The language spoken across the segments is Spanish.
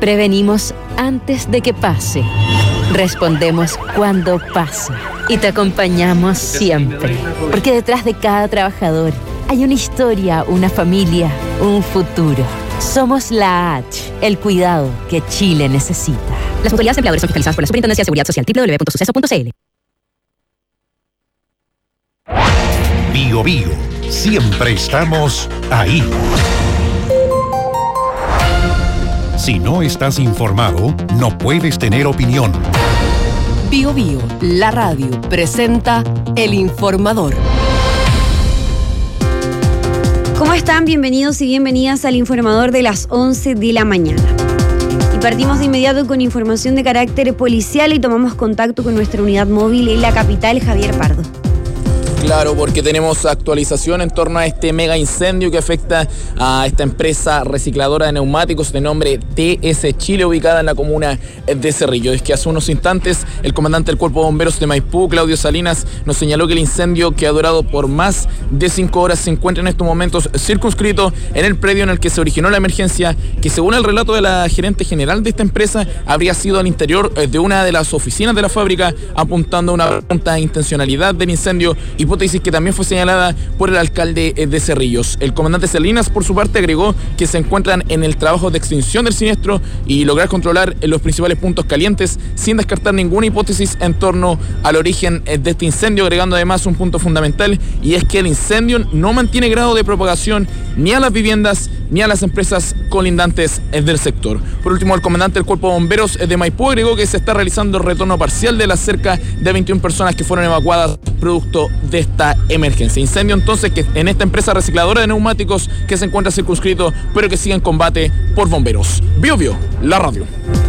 Prevenimos antes de que pase. Respondemos cuando pasa. Y te acompañamos siempre. Porque detrás de cada trabajador hay una historia, una familia, un futuro. Somos la H, el cuidado que Chile necesita. Las autoridades empleadoras son fiscalizadas por la Superintendencia de Seguridad Social, www.suceso.cl. Bio Bio, siempre estamos ahí. Si no estás informado, no puedes tener opinión. Bio Bio, la radio, presenta El Informador. ¿Cómo están? Bienvenidos y bienvenidas al Informador de las 11 de la mañana. Y partimos de inmediato con información de carácter policial y tomamos contacto con nuestra unidad móvil en la capital, Javier Pardo. Claro, porque tenemos actualización en torno a este mega incendio que afecta a esta empresa recicladora de neumáticos de nombre TS Chile, ubicada en la comuna de Cerrillo. Es que hace unos instantes el comandante del Cuerpo de Bomberos de Maipú, Claudio Salinas, nos señaló que el incendio, que ha durado por más de 5 horas, se encuentra en estos momentos circunscrito en el predio en el que se originó la emergencia, que según el relato de la gerente general de esta empresa, habría sido al interior de una de las oficinas de la fábrica, apuntando a una presunta intencionalidad del incendio, hipótesis que también fue señalada por el alcalde de Cerrillos. El comandante Salinas, por su parte, agregó que se encuentran en el trabajo de extinción del siniestro y lograr controlar los principales puntos calientes sin descartar ninguna hipótesis en torno al origen de este incendio, agregando además un punto fundamental, y es que el incendio no mantiene grado de propagación ni a las viviendas ni a las empresas colindantes del sector. Por último, el comandante del Cuerpo de Bomberos de Maipú agregó que se está realizando el retorno parcial de las cerca de 21 personas que fueron evacuadas producto de esta emergencia. Incendio entonces que en esta empresa recicladora de neumáticos que se encuentra circunscrito, pero que sigue en combate por bomberos. Bio Bio, la radio.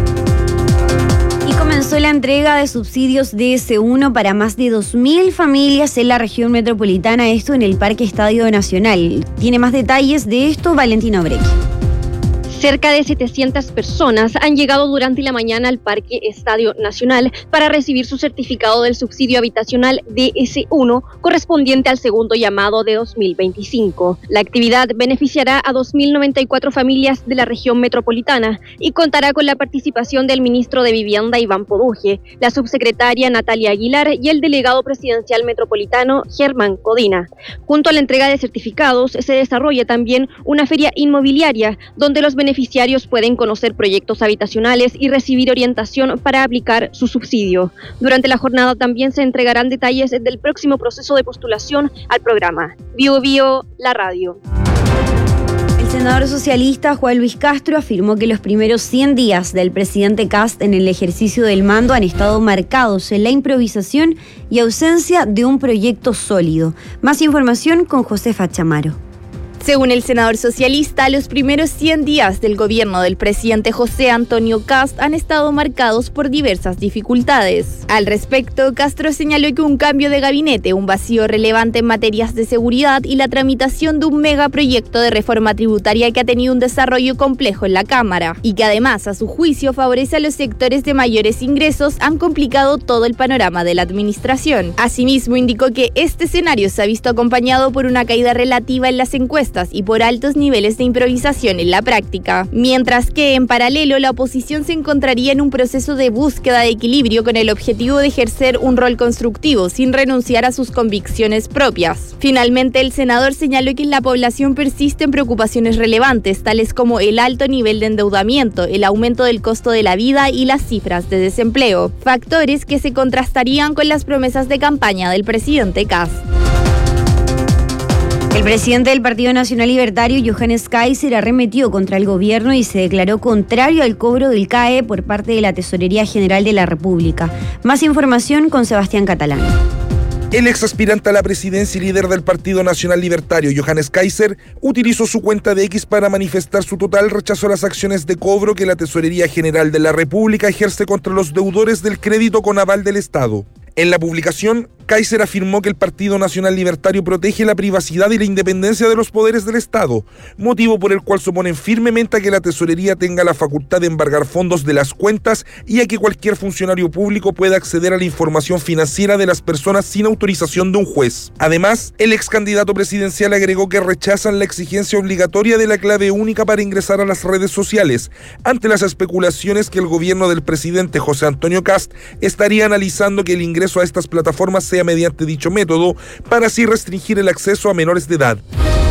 Y comenzó la entrega de subsidios DS1 para más de 2.000 familias en la región metropolitana, esto en el Parque Estadio Nacional. Tiene más detalles de esto Valentina Obrequi. Cerca de 700 personas han llegado durante la mañana al Parque Estadio Nacional para recibir su certificado del subsidio habitacional DS1 correspondiente al segundo llamado de 2025. La actividad beneficiará a 2.094 familias de la región metropolitana y contará con la participación del ministro de Vivienda Iván Poduje, la subsecretaria Natalia Aguilar y el delegado presidencial metropolitano Germán Codina. Junto a la entrega de certificados se desarrolla también una feria inmobiliaria donde los beneficiarios pueden conocer proyectos habitacionales y recibir orientación para aplicar su subsidio. Durante la jornada también se entregarán detalles del próximo proceso de postulación al programa. Bio Bio, la radio. El senador socialista Juan Luis Castro afirmó que los primeros 100 días del presidente Kast en el ejercicio del mando han estado marcados en la improvisación y ausencia de un proyecto sólido. Más información con Josefa Chamaro. Según el senador socialista, los primeros 100 días del gobierno del presidente José Antonio Kast han estado marcados por diversas dificultades. Al respecto, Castro señaló que un cambio de gabinete, un vacío relevante en materias de seguridad y la tramitación de un megaproyecto de reforma tributaria que ha tenido un desarrollo complejo en la Cámara y que además, a su juicio, favorece a los sectores de mayores ingresos, han complicado todo el panorama de la administración. Asimismo, indicó que este escenario se ha visto acompañado por una caída relativa en las encuestas y por altos niveles de improvisación en la práctica, mientras que en paralelo la oposición se encontraría en un proceso de búsqueda de equilibrio con el objetivo de ejercer un rol constructivo sin renunciar a sus convicciones propias. Finalmente, el senador señaló que en la población persisten preocupaciones relevantes, tales como el alto nivel de endeudamiento, el aumento del costo de la vida y las cifras de desempleo, factores que se contrastarían con las promesas de campaña del presidente Kast. El presidente del Partido Nacional Libertario, Johannes Kaiser, arremetió contra el gobierno y se declaró contrario al cobro del CAE por parte de la Tesorería General de la República. Más información con Sebastián Catalán. El ex aspirante a la presidencia y líder del Partido Nacional Libertario, Johannes Kaiser, utilizó su cuenta de X para manifestar su total rechazo a las acciones de cobro que la Tesorería General de la República ejerce contra los deudores del crédito con aval del Estado. En la publicación, Kaiser afirmó que el Partido Nacional Libertario protege la privacidad y la independencia de los poderes del Estado, motivo por el cual se oponen firmemente a que la tesorería tenga la facultad de embargar fondos de las cuentas y a que cualquier funcionario público pueda acceder a la información financiera de las personas sin autorización de un juez. Además, el ex candidato presidencial agregó que rechazan la exigencia obligatoria de la clave única para ingresar a las redes sociales, ante las especulaciones que el gobierno del presidente José Antonio Kast estaría analizando que el ingreso a estas plataformas sea mediante dicho método, para así restringir el acceso a menores de edad.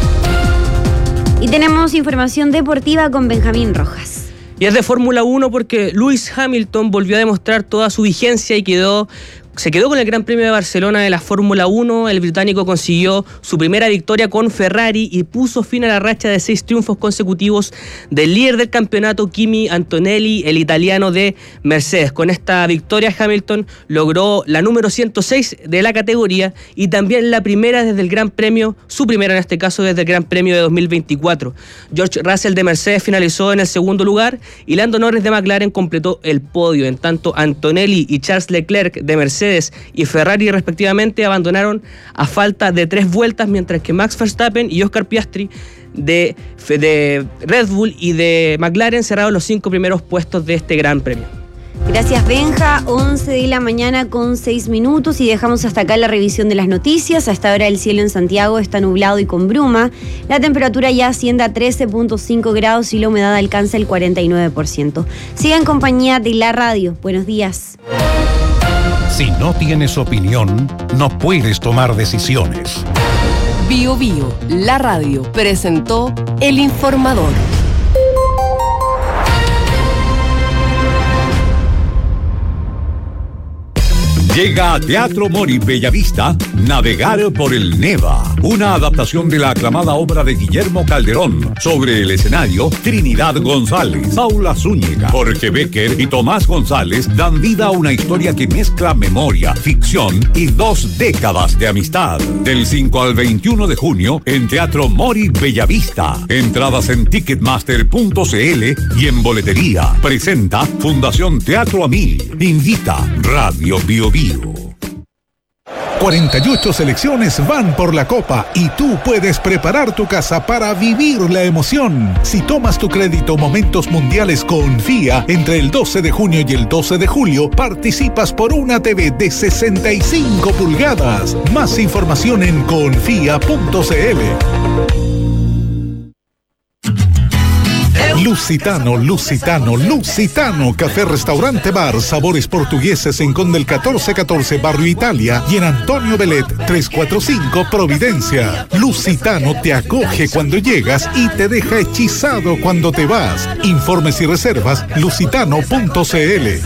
Y tenemos información deportiva con Benjamín Rojas. Y es de Fórmula 1 porque Lewis Hamilton volvió a demostrar toda su vigencia y se quedó con el Gran Premio de Barcelona de la Fórmula 1. El británico consiguió su primera victoria con Ferrari y puso fin a la racha de 6 triunfos consecutivos del líder del campeonato, Kimi Antonelli, el italiano de Mercedes. Con esta victoria, Hamilton logró la número 106 de la categoría y también la primera desde el Gran Premio, su primera en este caso desde el Gran Premio de 2024. George Russell de Mercedes finalizó en el segundo lugar y Lando Norris de McLaren completó el podio. En tanto, Antonelli y Charles Leclerc de Mercedes y Ferrari respectivamente abandonaron a falta de 3 vueltas, mientras que Max Verstappen y Oscar Piastri de Red Bull y de McLaren cerraron los 5 primeros puestos de este Gran Premio. Gracias, Benja. 11 de la mañana con 6 minutos y dejamos hasta acá la revisión de las noticias. A esta hora el cielo en Santiago está nublado y con bruma. La temperatura ya asciende a 13.5 grados y la humedad alcanza el 49%. Siga en compañía de la radio. Buenos días. Si no tienes opinión, no puedes tomar decisiones. Bio Bio, la radio, presentó El Informador. Llega a Teatro Mori Bellavista, Navegar por el Neva, una adaptación de la aclamada obra de Guillermo Calderón. Sobre el escenario, Trinidad González, Paula Zúñiga, Jorge Becker y Tomás González dan vida a una historia que mezcla memoria, ficción y 2 décadas de amistad. Del 5 al 21 de junio en Teatro Mori Bellavista. Entradas en ticketmaster.cl y en boletería. Presenta Fundación Teatro Amil. Invita Radio Bio Bio. 48 selecciones van por la Copa y tú puedes preparar tu casa para vivir la emoción. Si tomas tu crédito Momentos Mundiales Confía entre el 12 de junio y el 12 de julio, participas por una TV de 65 pulgadas. Más información en confia.cl. Lusitano, Café Restaurante Bar, sabores portugueses en Conde el 1414, Barrio Italia, y en Antonio Belet 345, Providencia. Lusitano te acoge cuando llegas y te deja hechizado cuando te vas. Informes y reservas, lusitano.cl.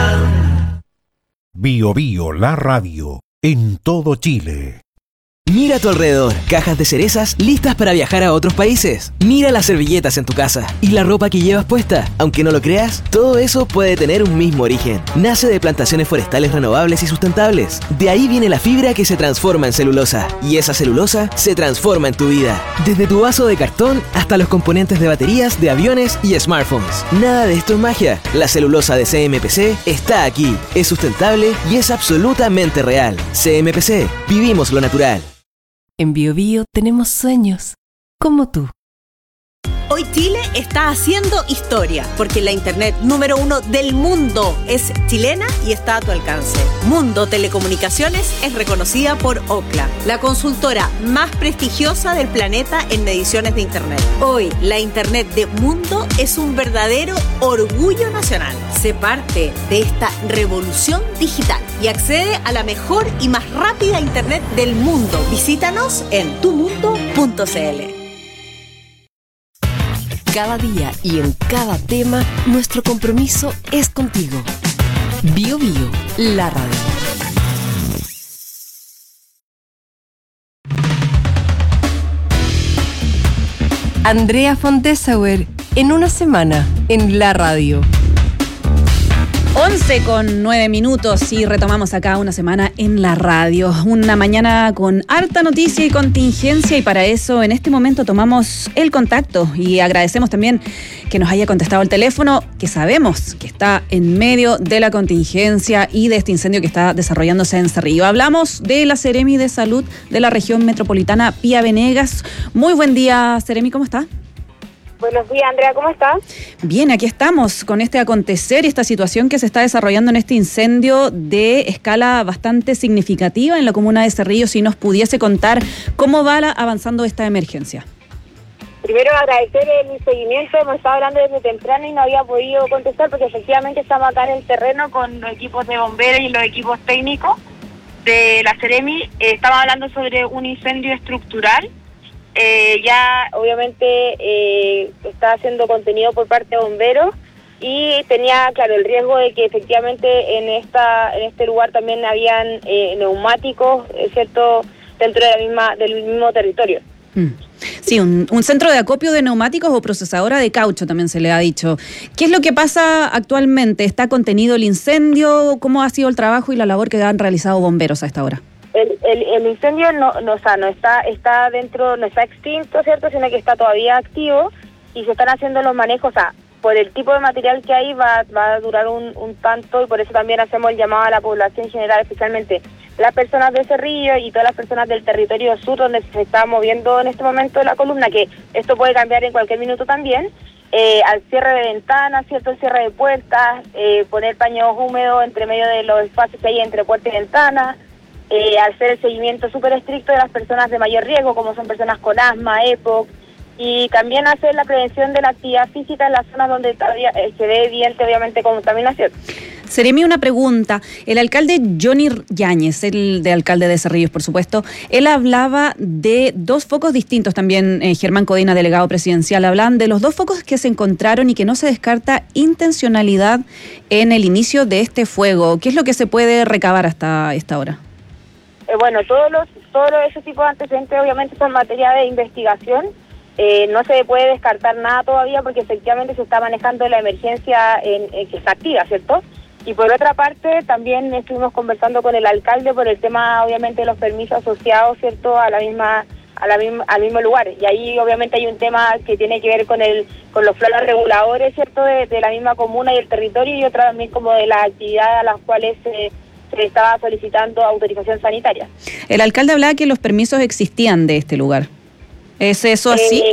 Bio Bio, la radio, en todo Chile. Mira a tu alrededor, cajas de cerezas listas para viajar a otros países. Mira las servilletas en tu casa y la ropa que llevas puesta. Aunque no lo creas, todo eso puede tener un mismo origen. Nace de plantaciones forestales renovables y sustentables. De ahí viene la fibra que se transforma en celulosa. Y esa celulosa se transforma en tu vida. Desde tu vaso de cartón hasta los componentes de baterías, de aviones y smartphones. Nada de esto es magia. La celulosa de CMPC está aquí. Es sustentable y es absolutamente real. CMPC, vivimos lo natural. En Bio Bio tenemos sueños, como tú. Hoy Chile está haciendo historia, porque la internet número 1 del mundo es chilena y está a tu alcance. Mundo Telecomunicaciones es reconocida por Ookla, la consultora más prestigiosa del planeta en mediciones de internet. Hoy, la internet de Mundo es un verdadero orgullo nacional. Sé parte de esta revolución digital y accede a la mejor y más rápida internet del mundo. Visítanos en tumundo.cl. Cada día y en cada tema, nuestro compromiso es contigo. Bio Bio, la radio. Andrea von Dessauer, en una semana, en la radio. 11:09 y retomamos acá una semana en la radio. Una mañana con harta noticia y contingencia, y para eso en este momento tomamos el contacto y agradecemos también que nos haya contestado el teléfono, que sabemos que está en medio de la contingencia y de este incendio que está desarrollándose en Cerrillo. Hablamos de la Seremi de Salud de la región metropolitana, Pía Venegas. Muy buen día, Seremi, ¿cómo está? Buenos días, Andrea, ¿cómo estás? Bien, aquí estamos con este acontecer y esta situación que se está desarrollando en este incendio de escala bastante significativa en la comuna de Cerrillo. Si nos pudiese contar cómo va avanzando esta emergencia. Primero, agradecer el seguimiento. Hemos estado hablando desde temprano y no había podido contestar porque efectivamente estamos acá en el terreno con los equipos de bomberos y los equipos técnicos de la Seremi. Estamos hablando sobre un incendio estructural. Ya obviamente está haciendo contenido por parte de bomberos y tenía claro el riesgo de que efectivamente en este lugar también habían neumáticos, ¿cierto?, dentro de del mismo territorio. Sí, un centro de acopio de neumáticos o procesadora de caucho también se le ha dicho. ¿Qué es lo que pasa actualmente? ¿Está contenido el incendio? ¿Cómo ha sido el trabajo y la labor que han realizado bomberos a esta hora? El incendio no está dentro, no está extinto, ¿cierto?, sino que está todavía activo y se están haciendo los manejos. O sea, por el tipo de material que hay va a durar un tanto, y por eso también hacemos el llamado a la población general, especialmente las personas de Cerrillo y todas las personas del territorio sur donde se está moviendo en este momento la columna, que esto puede cambiar en cualquier minuto también, al cierre de ventanas, ¿cierto?, el cierre de puertas, poner paños húmedos entre medio de los espacios que hay entre puerta y ventana, hacer el seguimiento súper estricto de las personas de mayor riesgo, como son personas con asma, EPOC, y también hacer la prevención de la actividad física en las zonas donde todavía se ve evidente, obviamente, contaminación. Seremi, una pregunta. El alcalde Johnny Yáñez, el de alcalde de Cerrillos, por supuesto, él hablaba de dos focos distintos también. Germán Codina, delegado presidencial, hablan de los dos focos que se encontraron y que no se descarta intencionalidad en el inicio de este fuego. ¿Qué es lo que se puede recabar hasta esta hora? Bueno, todos esos tipos de antecedentes obviamente son materia de investigación. No se puede descartar nada todavía porque efectivamente se está manejando la emergencia que está activa, ¿cierto? Y por otra parte, también estuvimos conversando con el alcalde por el tema, obviamente, de los permisos asociados, ¿cierto?, al mismo lugar. Y ahí, obviamente, hay un tema que tiene que ver con los planos reguladores, ¿cierto?, de la misma comuna y el territorio, y otra también como de las actividades a las cuales se estaba solicitando autorización sanitaria. El alcalde hablaba que los permisos existían de este lugar. ¿Es eso así?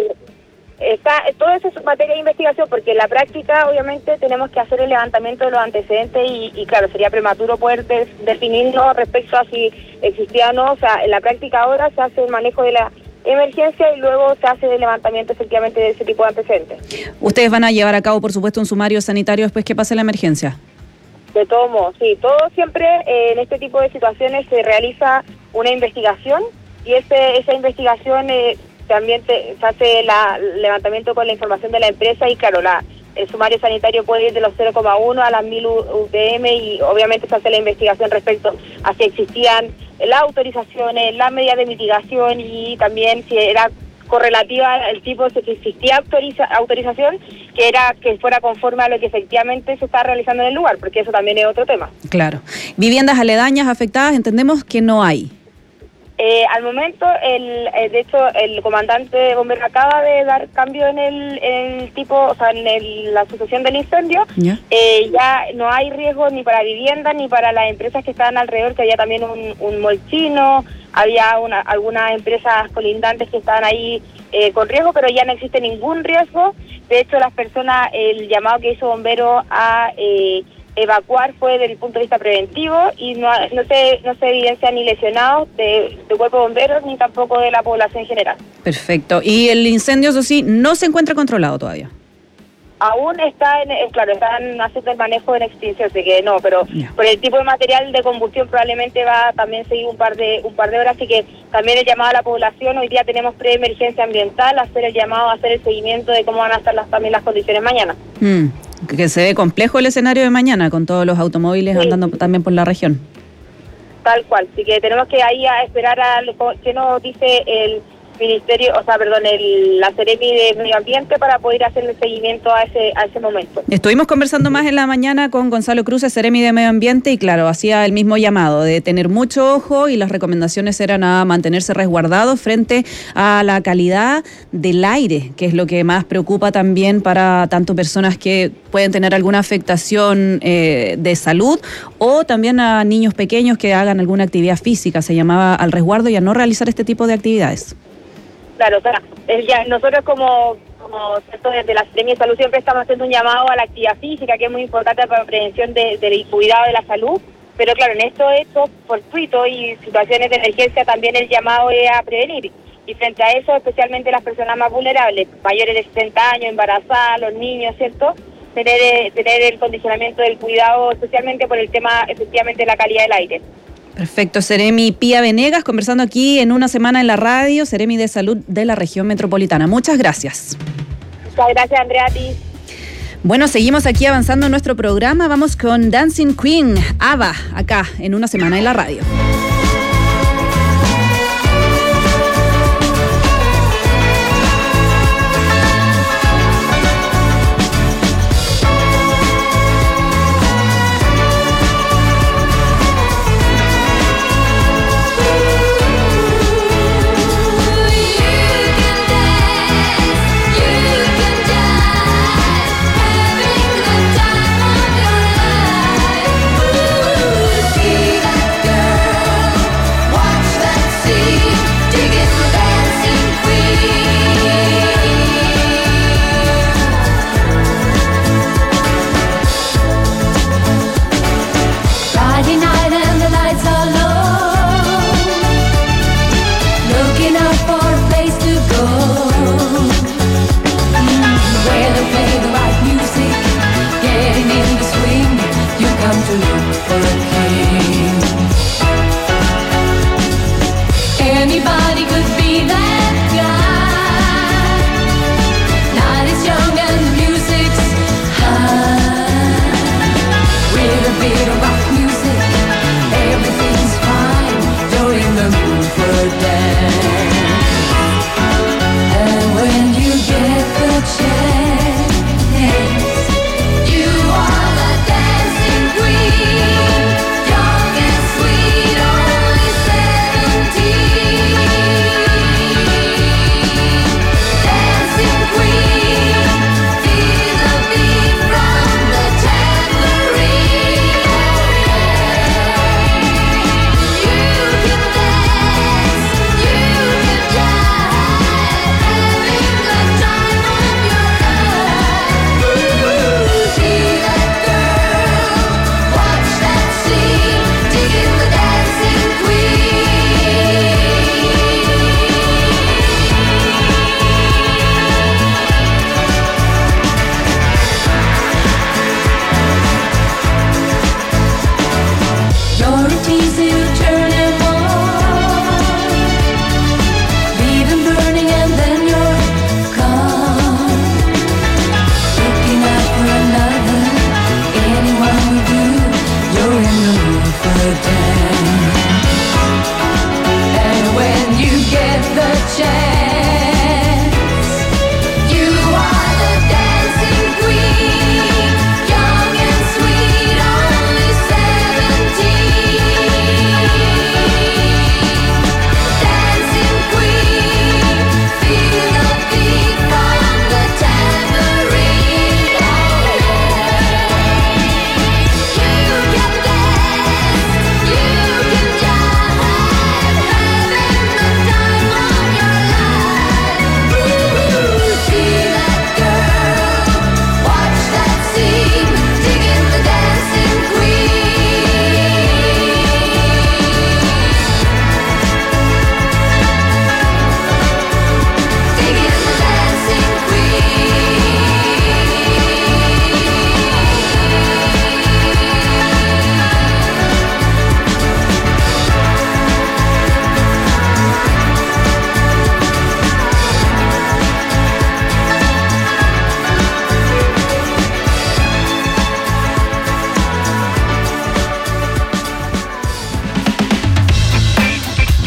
Todo eso es materia de investigación, porque en la práctica obviamente tenemos que hacer el levantamiento de los antecedentes y claro, sería prematuro poder definirnos respecto a si existía o no. O sea, en la práctica ahora se hace el manejo de la emergencia y luego se hace el levantamiento efectivamente de ese tipo de antecedentes. Ustedes van a llevar a cabo, por supuesto, un sumario sanitario después que pase la emergencia. De todos modos, sí, todo siempre en este tipo de situaciones se realiza una investigación y esa investigación también se hace el levantamiento con la información de la empresa y claro, el sumario sanitario puede ir de los 0,1 a las 1000 UTM y obviamente se hace la investigación respecto a si existían las autorizaciones, las medidas de mitigación y también si era correlativa al tipo, si existía autorización, que fuera conforme a lo que efectivamente se está realizando en el lugar, porque eso también es otro tema. Claro. Viviendas aledañas afectadas, entendemos que no hay. Al momento, de hecho, el comandante de bomberos acaba de dar cambio en el tipo, o sea, en la sucesión del incendio. Ya no hay riesgo ni para viviendas ni para las empresas que estaban alrededor, que había también un molchino, había algunas empresas colindantes que estaban ahí con riesgo, pero ya no existe ningún riesgo. De hecho, las personas, el llamado que hizo bomberos a evacuar fue desde el punto de vista preventivo y no se evidencia ni lesionados de cuerpo de bomberos ni tampoco de la población en general. Perfecto. Y el incendio, eso sí, no se encuentra controlado todavía. Aún están haciendo el manejo en extinción, así que no, pero por el tipo de material de combustión probablemente va a también seguir un par de horas, así que también el llamado a la población, hoy día tenemos preemergencia ambiental, hacer el llamado, hacer el seguimiento de cómo van a estar también las condiciones mañana. Que se ve complejo el escenario de mañana con todos los automóviles andando también por la región. Tal cual, así que tenemos que ahí a esperar a qué nos dice ministerio, la Seremi de Medio Ambiente para poder hacer el seguimiento a ese momento. Estuvimos conversando más en la mañana con Gonzalo Cruz, Seremi de Medio Ambiente, y claro, hacía el mismo llamado de tener mucho ojo, y las recomendaciones eran a mantenerse resguardados frente a la calidad del aire, que es lo que más preocupa también para tanto personas que pueden tener alguna afectación de salud, o también a niños pequeños que hagan alguna actividad física. Se llamaba al resguardo y a no realizar este tipo de actividades. Claro, nosotros como desde la Seremi de Salud siempre estamos haciendo un llamado a la actividad física, que es muy importante para la prevención del cuidado de la salud, pero claro, en estos hechos fortuitos y situaciones de emergencia también el llamado es a prevenir, y frente a eso especialmente las personas más vulnerables, mayores de 60 años, embarazadas, los niños, ¿cierto?, tener el condicionamiento del cuidado, especialmente por el tema efectivamente de la calidad del aire. Perfecto, Seremi Pía Venegas, conversando aquí en Una Semana en la Radio, Seremi de Salud de la Región Metropolitana. Muchas gracias. Muchas gracias, Andrea, a ti. Bueno, seguimos aquí avanzando en nuestro programa. Vamos con Dancing Queen, ABBA, acá en Una Semana en la Radio.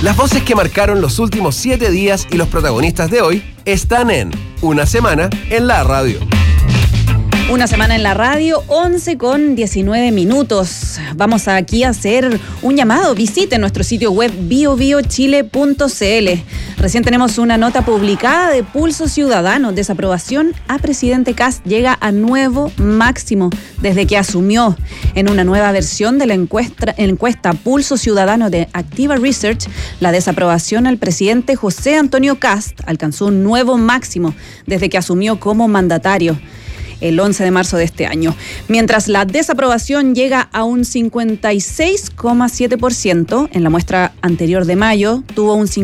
Las voces que marcaron los últimos 7 días y los protagonistas de hoy están en Una Semana en la Radio. Una semana en la radio, 11:19. Vamos aquí a hacer un llamado. Visite nuestro sitio web biobiochile.cl. Recién tenemos una nota publicada de Pulso Ciudadano. Desaprobación a presidente Kast llega a nuevo máximo desde que asumió. En una nueva versión de la encuesta Pulso Ciudadano de Activa Research, la desaprobación al presidente José Antonio Kast alcanzó un nuevo máximo desde que asumió como mandatario el 11 de marzo de este año. Mientras la desaprobación llega a un 56,7%, en la muestra anterior de mayo tuvo un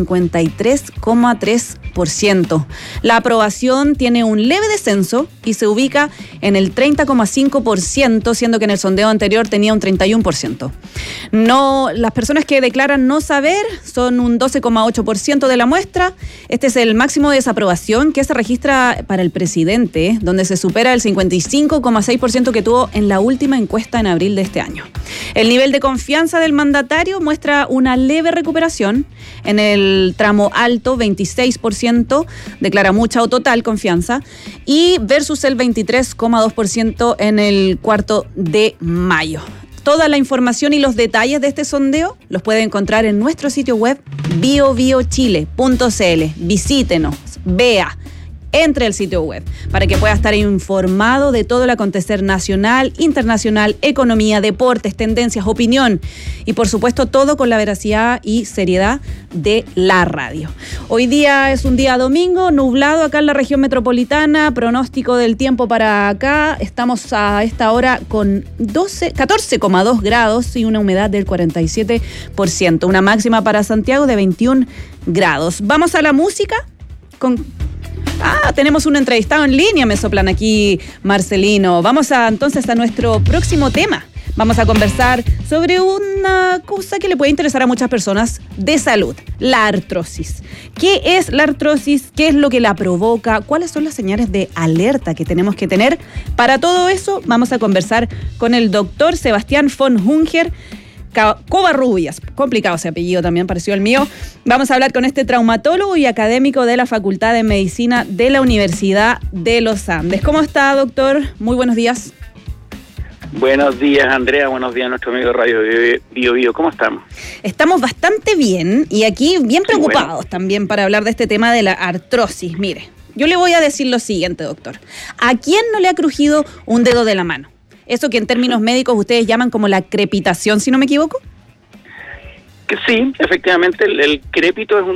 53,3%. La aprobación tiene un leve descenso y se ubica en el 30,5%, siendo que en el sondeo anterior tenía un 31%. Las personas que declaran no saber son un 12,8% de la muestra. Este es el máximo de desaprobación que se registra para el presidente, donde se supera el 55,6% que tuvo en la última encuesta en abril de este año. El nivel de confianza del mandatario muestra una leve recuperación. En el tramo alto, 26% declara mucha o total confianza, y versus el 23,2% en el cuarto de mayo. Toda la información y los detalles de este sondeo los puede encontrar en nuestro sitio web biobiochile.cl. Visítenos, vea, entre al sitio web para que pueda estar informado de todo el acontecer nacional, internacional, economía, deportes, tendencias, opinión y por supuesto todo con la veracidad y seriedad de la radio. Hoy día es un día domingo, nublado acá en la región metropolitana, pronóstico del tiempo para acá, estamos a esta hora con 14,2 grados y una humedad del 47%, una máxima para Santiago de 21 grados. Vamos a la música tenemos un entrevistado en línea, me soplan aquí, Marcelino. Vamos entonces a nuestro próximo tema. Vamos a conversar sobre una cosa que le puede interesar a muchas personas de salud, la artrosis. ¿Qué es la artrosis? ¿Qué es lo que la provoca? ¿Cuáles son las señales de alerta que tenemos que tener? Para todo eso vamos a conversar con el doctor Sebastián von Hunger Covarrubias, complicado ese apellido también, pareció el mío. Vamos a hablar con este traumatólogo y académico de la Facultad de Medicina de la Universidad de los Andes. ¿Cómo está, doctor? Muy buenos días. Buenos días, Andrea. Buenos días, nuestro amigo de Radio Bio. ¿Cómo estamos? Estamos bastante bien y aquí bien preocupados también para hablar de este tema de la artrosis. Mire, yo le voy a decir lo siguiente, doctor. ¿A quién no le ha crujido un dedo de la mano? Eso que en términos médicos ustedes llaman como la crepitación, si no me equivoco. Que sí, efectivamente, el crépito es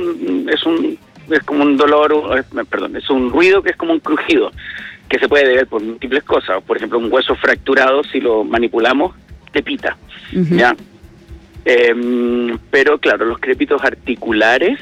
como un dolor, es un ruido que es como un crujido, que se puede deber por múltiples cosas. Por ejemplo, un hueso fracturado, si lo manipulamos, crepita, ¿ya? Pero claro, los crépitos articulares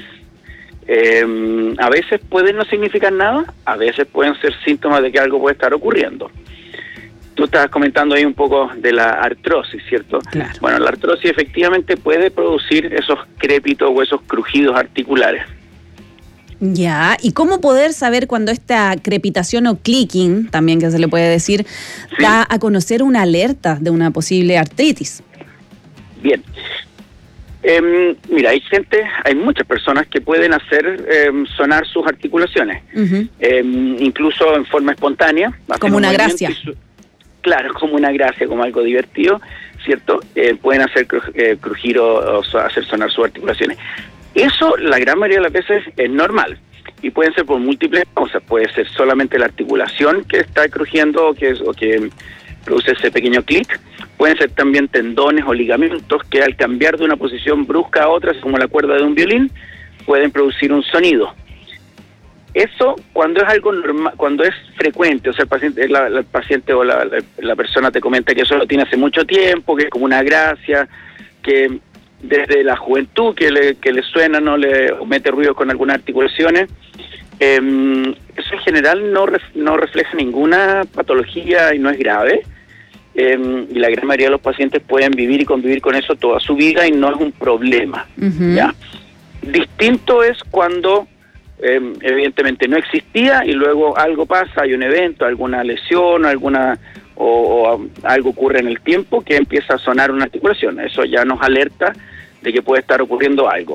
a veces pueden no significar nada, a veces pueden ser síntomas de que algo puede estar ocurriendo. Tú estabas comentando ahí un poco de la artrosis, ¿cierto? Claro. Bueno, la artrosis efectivamente puede producir esos crépitos o esos crujidos articulares. Ya, ¿y cómo poder saber cuando esta crepitación o clicking, también que se le puede decir, da a conocer una alerta de una posible artritis? Bien. Mira, hay muchas personas que pueden hacer sonar sus articulaciones, incluso en forma espontánea. Como una gracia. Claro, como una gracia, como algo divertido, ¿cierto? Pueden hacer crujir o hacer sonar sus articulaciones. Eso, la gran mayoría de las veces, es normal. Y pueden ser por múltiples cosas. Puede ser solamente la articulación que está crujiendo o que produce ese pequeño clic. Pueden ser también tendones o ligamentos que al cambiar de una posición brusca a otra, como la cuerda de un violín, pueden producir un sonido. Eso cuando es algo normal, cuando es frecuente, o sea, el paciente o la persona te comenta que eso lo tiene hace mucho tiempo, que es como una gracia, que desde la juventud que le suena, no le mete ruido con algunas articulaciones, eso en general no refleja ninguna patología y no es grave, y la gran mayoría de los pacientes pueden vivir y convivir con eso toda su vida y no es un problema. ¿Ya? Distinto es cuando evidentemente no existía y luego algo pasa, hay un evento, alguna lesión, o algo ocurre en el tiempo que empieza a sonar una articulación. Eso ya nos alerta de que puede estar ocurriendo algo.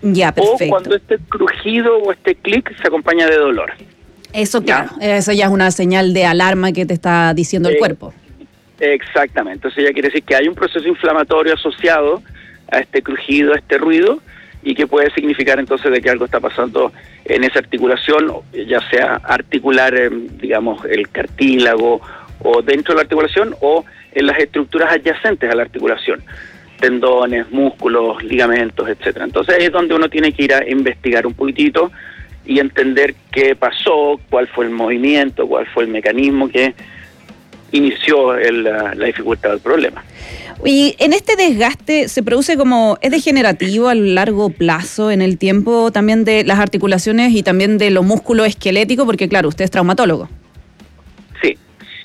Ya, perfecto. O cuando este crujido o este clic se acompaña de dolor. Eso, claro, eso ya es una señal de alarma que te está diciendo el cuerpo. Exactamente, entonces ya quiere decir que hay un proceso inflamatorio asociado a este crujido, a este ruido, y que puede significar entonces de que algo está pasando en esa articulación, ya sea articular, digamos, el cartílago, o dentro de la articulación, o en las estructuras adyacentes a la articulación, tendones, músculos, ligamentos, etcétera. Entonces ahí es donde uno tiene que ir a investigar un poquitito y entender qué pasó, cuál fue el movimiento, cuál fue el mecanismo que inició la dificultad del problema. Y en este desgaste se produce es degenerativo a largo plazo en el tiempo también de las articulaciones y también de lo músculo esquelético, porque claro, usted es traumatólogo. Sí.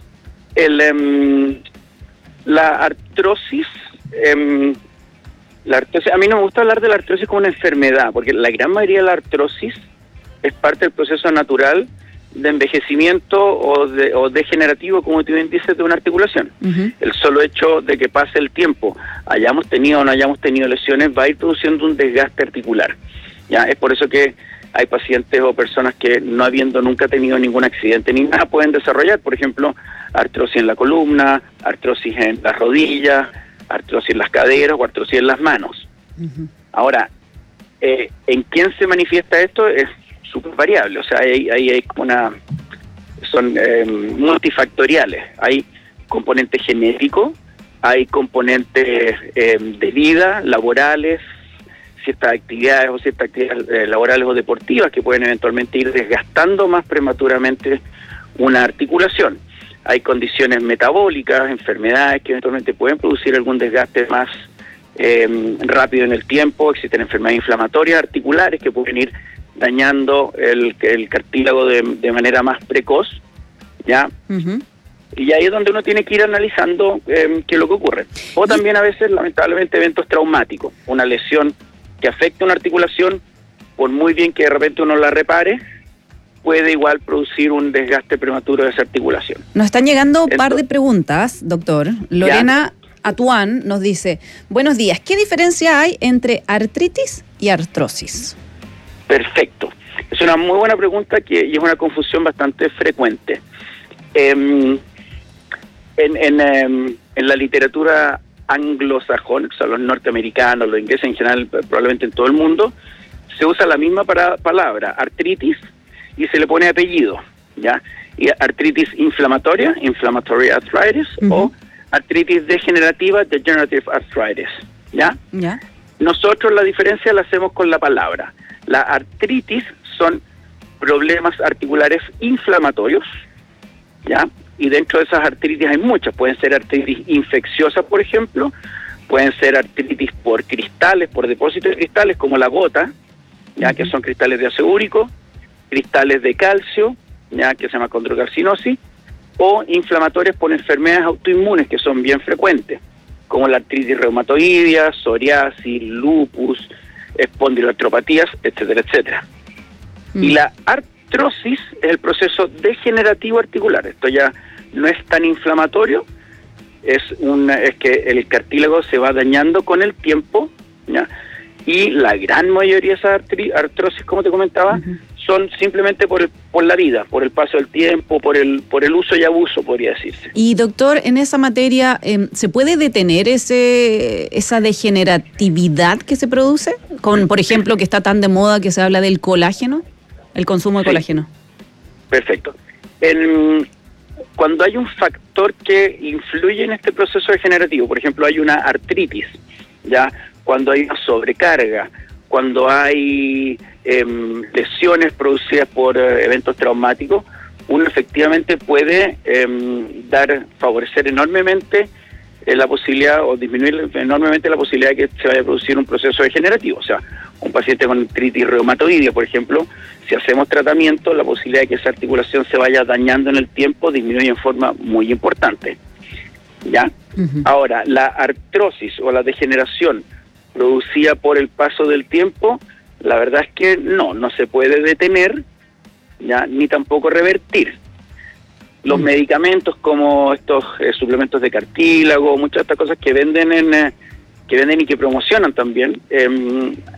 La artrosis, a mí no me gusta hablar de la artrosis como una enfermedad, porque la gran mayoría de la artrosis es parte del proceso natural de envejecimiento o degenerativo, como tú bien dices, de una articulación. Uh-huh. El solo hecho de que pase el tiempo, hayamos tenido o no hayamos tenido lesiones, va a ir produciendo un desgaste articular. Ya es por eso que hay pacientes o personas que, no habiendo nunca tenido ningún accidente ni nada, pueden desarrollar, por ejemplo, artrosis en la columna, artrosis en las rodillas, artrosis en las caderas o artrosis en las manos. Uh-huh. Ahora, ¿en quién se manifiesta esto? Es súper variable, o sea, hay como son multifactoriales. Hay componente genético, hay componentes de vida, laborales, ciertas actividades laborales o deportivas que pueden eventualmente ir desgastando más prematuramente una articulación. Hay condiciones metabólicas, enfermedades que eventualmente pueden producir algún desgaste más rápido en el tiempo. Existen enfermedades inflamatorias articulares que pueden ir dañando el cartílago de manera más precoz, ¿ya? Uh-huh. Y ahí es donde uno tiene que ir analizando qué es lo que ocurre. O también a veces, lamentablemente, eventos traumáticos. Una lesión que afecta una articulación, por muy bien que de repente uno la repare, puede igual producir un desgaste prematuro de esa articulación. Nos están llegando un par de preguntas, doctor. Lorena Atuán nos dice, buenos días, ¿qué diferencia hay entre artritis y artrosis? Perfecto. Es una muy buena pregunta y es una confusión bastante frecuente. En la literatura anglosajona, o sea, los norteamericanos, los ingleses en general, probablemente en todo el mundo, se usa la misma palabra, artritis, y se le pone apellido, ¿ya? Y artritis inflamatoria, inflammatory arthritis, uh-huh, o artritis degenerativa, degenerative arthritis, ¿ya? ¿Ya? Nosotros la diferencia la hacemos con la palabra. La artritis son problemas articulares inflamatorios, ¿ya? Y dentro de esas artritis hay muchas. Pueden ser artritis infecciosas, por ejemplo, pueden ser artritis por cristales, por depósitos de cristales, como la gota, ya, que son cristales de ácido úrico, cristales de calcio, ya, que se llama condrocarcinosis, o inflamatorias por enfermedades autoinmunes, que son bien frecuentes, como la artritis reumatoidea, psoriasis, lupus, espondiloartropatías, etcétera, etcétera. Y la artrosis es el proceso degenerativo articular. Esto ya no es tan inflamatorio, es que el cartílago se va dañando con el tiempo, ¿ya? Y la gran mayoría de esas artrosis, como te comentaba, son simplemente por la vida, por el paso del tiempo, por el uso y abuso, podría decirse. Y doctor, en esa materia, ¿se puede detener esa degeneratividad que se produce? Con, por ejemplo, que está tan de moda que se habla del colágeno, el consumo de colágeno. Perfecto. Cuando hay un factor que influye en este proceso degenerativo, por ejemplo, hay una artritis, ¿ya? Cuando hay una sobrecarga, cuando hay lesiones producidas por eventos traumáticos, uno efectivamente puede favorecer enormemente la posibilidad o disminuir enormemente la posibilidad de que se vaya a producir un proceso degenerativo. O sea, un paciente con artritis reumatoidea, por ejemplo, si hacemos tratamiento, la posibilidad de que esa articulación se vaya dañando en el tiempo disminuye en forma muy importante, ¿ya? Uh-huh. Ahora, la artrosis o la degeneración producida por el paso del tiempo, la verdad es que no se puede detener, ¿ya? Ni tampoco revertir. Los medicamentos como estos suplementos de cartílago, muchas de estas cosas que venden y que promocionan también,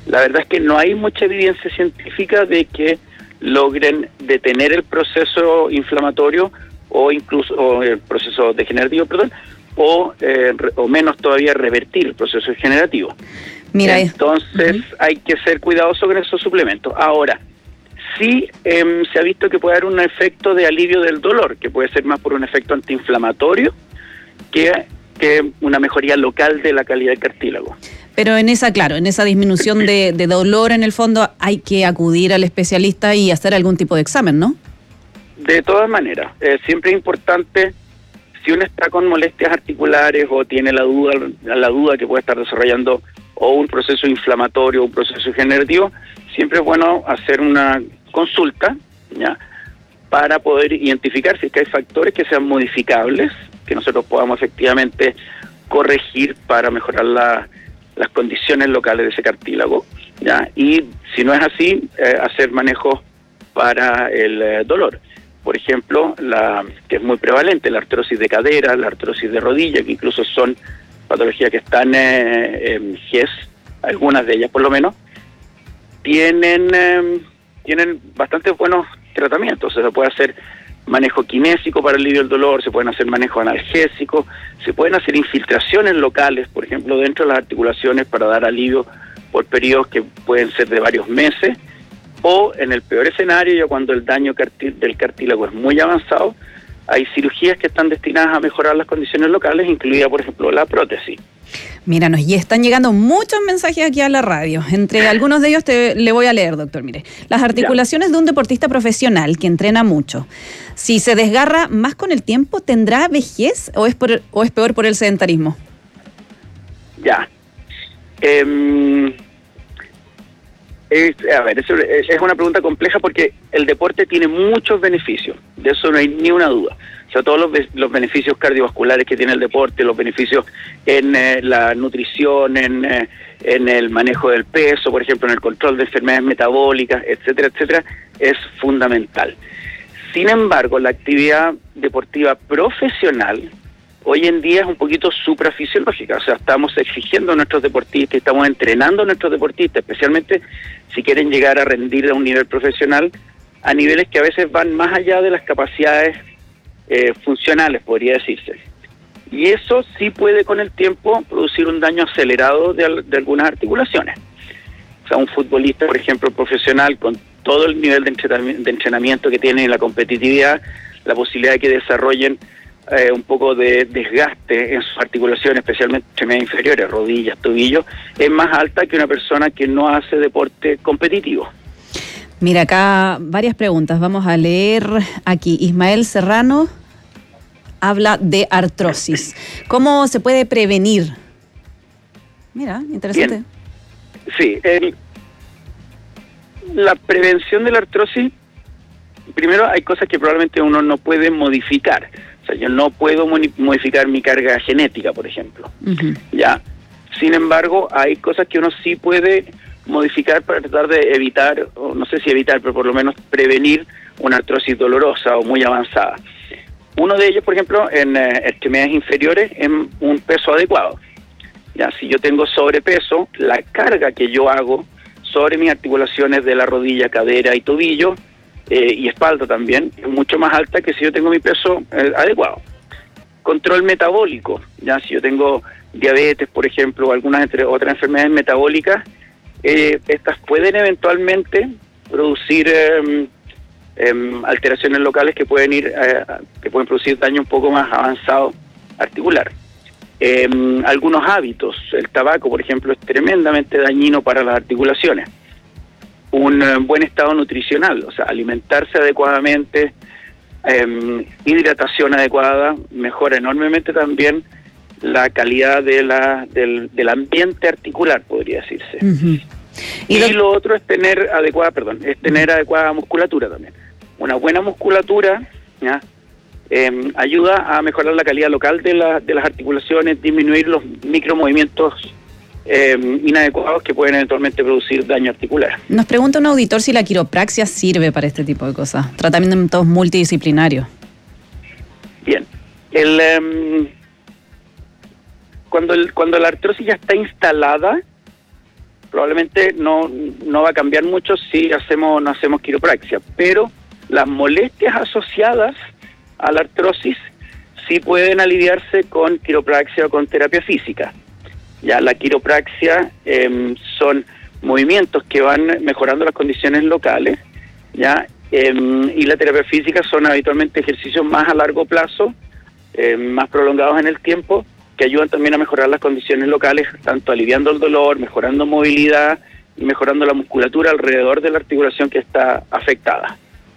la verdad es que no hay mucha evidencia científica de que logren detener el proceso inflamatorio o incluso el proceso degenerativo, o menos todavía revertir el proceso degenerativo. Mira, entonces hay que ser cuidadoso con esos suplementos. Ahora, sí se ha visto que puede haber un efecto de alivio del dolor, que puede ser más por un efecto antiinflamatorio que una mejoría local de la calidad del cartílago. Pero en esa disminución de dolor, en el fondo, hay que acudir al especialista y hacer algún tipo de examen, ¿no? De todas maneras, siempre es importante, si uno está con molestias articulares o tiene la duda que puede estar desarrollando o un proceso inflamatorio o un proceso degenerativo, siempre es bueno hacer una consulta, ¿ya?, para poder identificar si es que hay factores que sean modificables, que nosotros podamos efectivamente corregir para mejorar las condiciones locales de ese cartílago, ¿ya? Y si no es así, hacer manejos para el dolor. Por ejemplo, que es muy prevalente, la artrosis de cadera, la artrosis de rodilla, que incluso son patologías que están en GES, algunas de ellas por lo menos, tienen bastante buenos tratamientos. Se puede hacer manejo kinésico para alivio del dolor, se pueden hacer manejos analgésicos, se pueden hacer infiltraciones locales, por ejemplo, dentro de las articulaciones para dar alivio por periodos que pueden ser de varios meses, o en el peor escenario, ya cuando el daño del cartílago es muy avanzado, hay cirugías que están destinadas a mejorar las condiciones locales, incluida, por ejemplo, la prótesis. Míranos, y están llegando muchos mensajes aquí a la radio. Entre algunos de ellos le voy a leer, doctor. Mire, las articulaciones de un deportista profesional que entrena mucho, si se desgarra más con el tiempo, ¿tendrá vejez o es peor por el sedentarismo? Ya. Es una pregunta compleja porque el deporte tiene muchos beneficios, de eso no hay ni una duda. O sea, todos los beneficios cardiovasculares que tiene el deporte, los beneficios en la nutrición, en el manejo del peso, por ejemplo, en el control de enfermedades metabólicas, etcétera, etcétera, es fundamental. Sin embargo, la actividad deportiva profesional hoy en día es un poquito suprafisiológica, o sea, estamos exigiendo a nuestros deportistas, estamos entrenando a nuestros deportistas, especialmente si quieren llegar a rendir a un nivel profesional, a niveles que a veces van más allá de las capacidades funcionales, podría decirse. Y eso sí puede con el tiempo producir un daño acelerado de algunas articulaciones. O sea, un futbolista, por ejemplo, profesional, con todo el nivel de entrenamiento que tiene en la competitividad, la posibilidad de que desarrollen un poco de desgaste en sus articulaciones, especialmente extremidades inferiores, rodillas, tobillos, es más alta que una persona que no hace deporte competitivo. Mira, acá varias preguntas. Vamos a leer aquí. Ismael Serrano habla de artrosis. ¿Cómo se puede prevenir? Mira, interesante. Bien. Sí, la prevención de la artrosis, primero hay cosas que probablemente uno no puede modificar. O sea, yo no puedo modificar mi carga genética, por ejemplo. Uh-huh. ¿Ya? Sin embargo, hay cosas que uno sí puede modificar para tratar de evitar, o no sé si evitar, pero por lo menos prevenir una artrosis dolorosa o muy avanzada. Uno de ellos, por ejemplo, en extremidades inferiores, es un peso adecuado. Ya, si yo tengo sobrepeso, la carga que yo hago sobre mis articulaciones de la rodilla, cadera y tobillo, y espalda también, es mucho más alta que si yo tengo mi peso adecuado. Control metabólico, ya si yo tengo diabetes, por ejemplo, o algunas otras enfermedades metabólicas, estas pueden eventualmente producir alteraciones locales que pueden producir daño un poco más avanzado articular. Algunos hábitos, el tabaco, por ejemplo, es tremendamente dañino para las articulaciones. Un buen estado nutricional, o sea, alimentarse adecuadamente, hidratación adecuada, mejora enormemente también la calidad del ambiente articular, podría decirse. Uh-huh. Y lo otro es tener adecuada musculatura también. Una buena musculatura, ¿ya? Ayuda a mejorar la calidad local de las articulaciones, disminuir los micromovimientos inadecuados que pueden eventualmente producir daño articular. Nos pregunta un auditor si la quiropraxia sirve para este tipo de cosas, tratamientos multidisciplinarios. Bien, cuando la artrosis ya está instalada, probablemente no va a cambiar mucho si no hacemos quiropraxia, pero las molestias asociadas a la artrosis sí pueden aliviarse con quiropraxia o con terapia física. Ya la quiropraxia son movimientos que van mejorando las condiciones locales, ya, y la terapia física son habitualmente ejercicios más a largo plazo, más prolongados en el tiempo, que ayudan también a mejorar las condiciones locales, tanto aliviando el dolor, mejorando movilidad y mejorando la musculatura alrededor de la articulación que está afectada.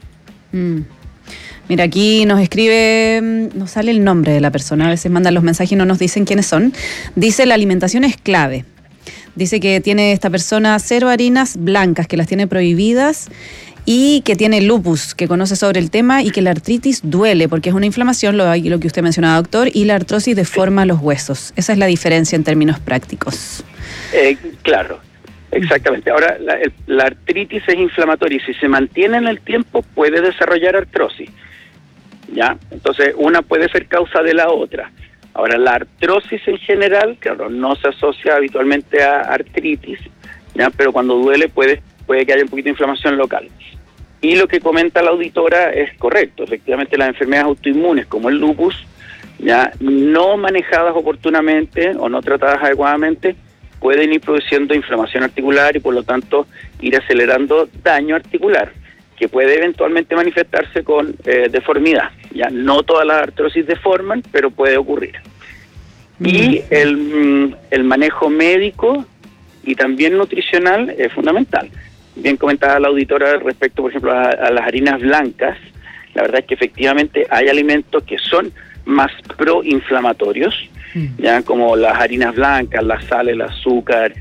Mira, aquí nos escribe, nos sale el nombre de la persona, a veces mandan los mensajes y no nos dicen quiénes son. Dice, la alimentación es clave. Dice que tiene esta persona 0 harinas blancas, que las tiene prohibidas, y que tiene lupus, que conoce sobre el tema, y que la artritis duele, porque es una inflamación, lo que usted mencionaba, doctor, y la artrosis deforma los huesos. Esa es la diferencia en términos prácticos. Claro, exactamente. Ahora, la artritis es inflamatoria y si se mantiene en el tiempo puede desarrollar artrosis, ¿ya? Entonces, una puede ser causa de la otra. Ahora, la artrosis en general, claro, no se asocia habitualmente a artritis, ¿ya? Pero cuando duele puede que haya un poquito de inflamación local. Y lo que comenta la auditora es correcto. Efectivamente, las enfermedades autoinmunes como el lupus, ya no manejadas oportunamente o no tratadas adecuadamente, pueden ir produciendo inflamación articular y por lo tanto ir acelerando daño articular, que puede eventualmente manifestarse con deformidad. Ya no todas las artrosis deforman, pero puede ocurrir. Y el manejo médico y también nutricional es fundamental. Bien comentaba la auditora respecto, por ejemplo, a las harinas blancas. La verdad es que efectivamente hay alimentos que son más proinflamatorios, ya como las harinas blancas, la sal, el azúcar,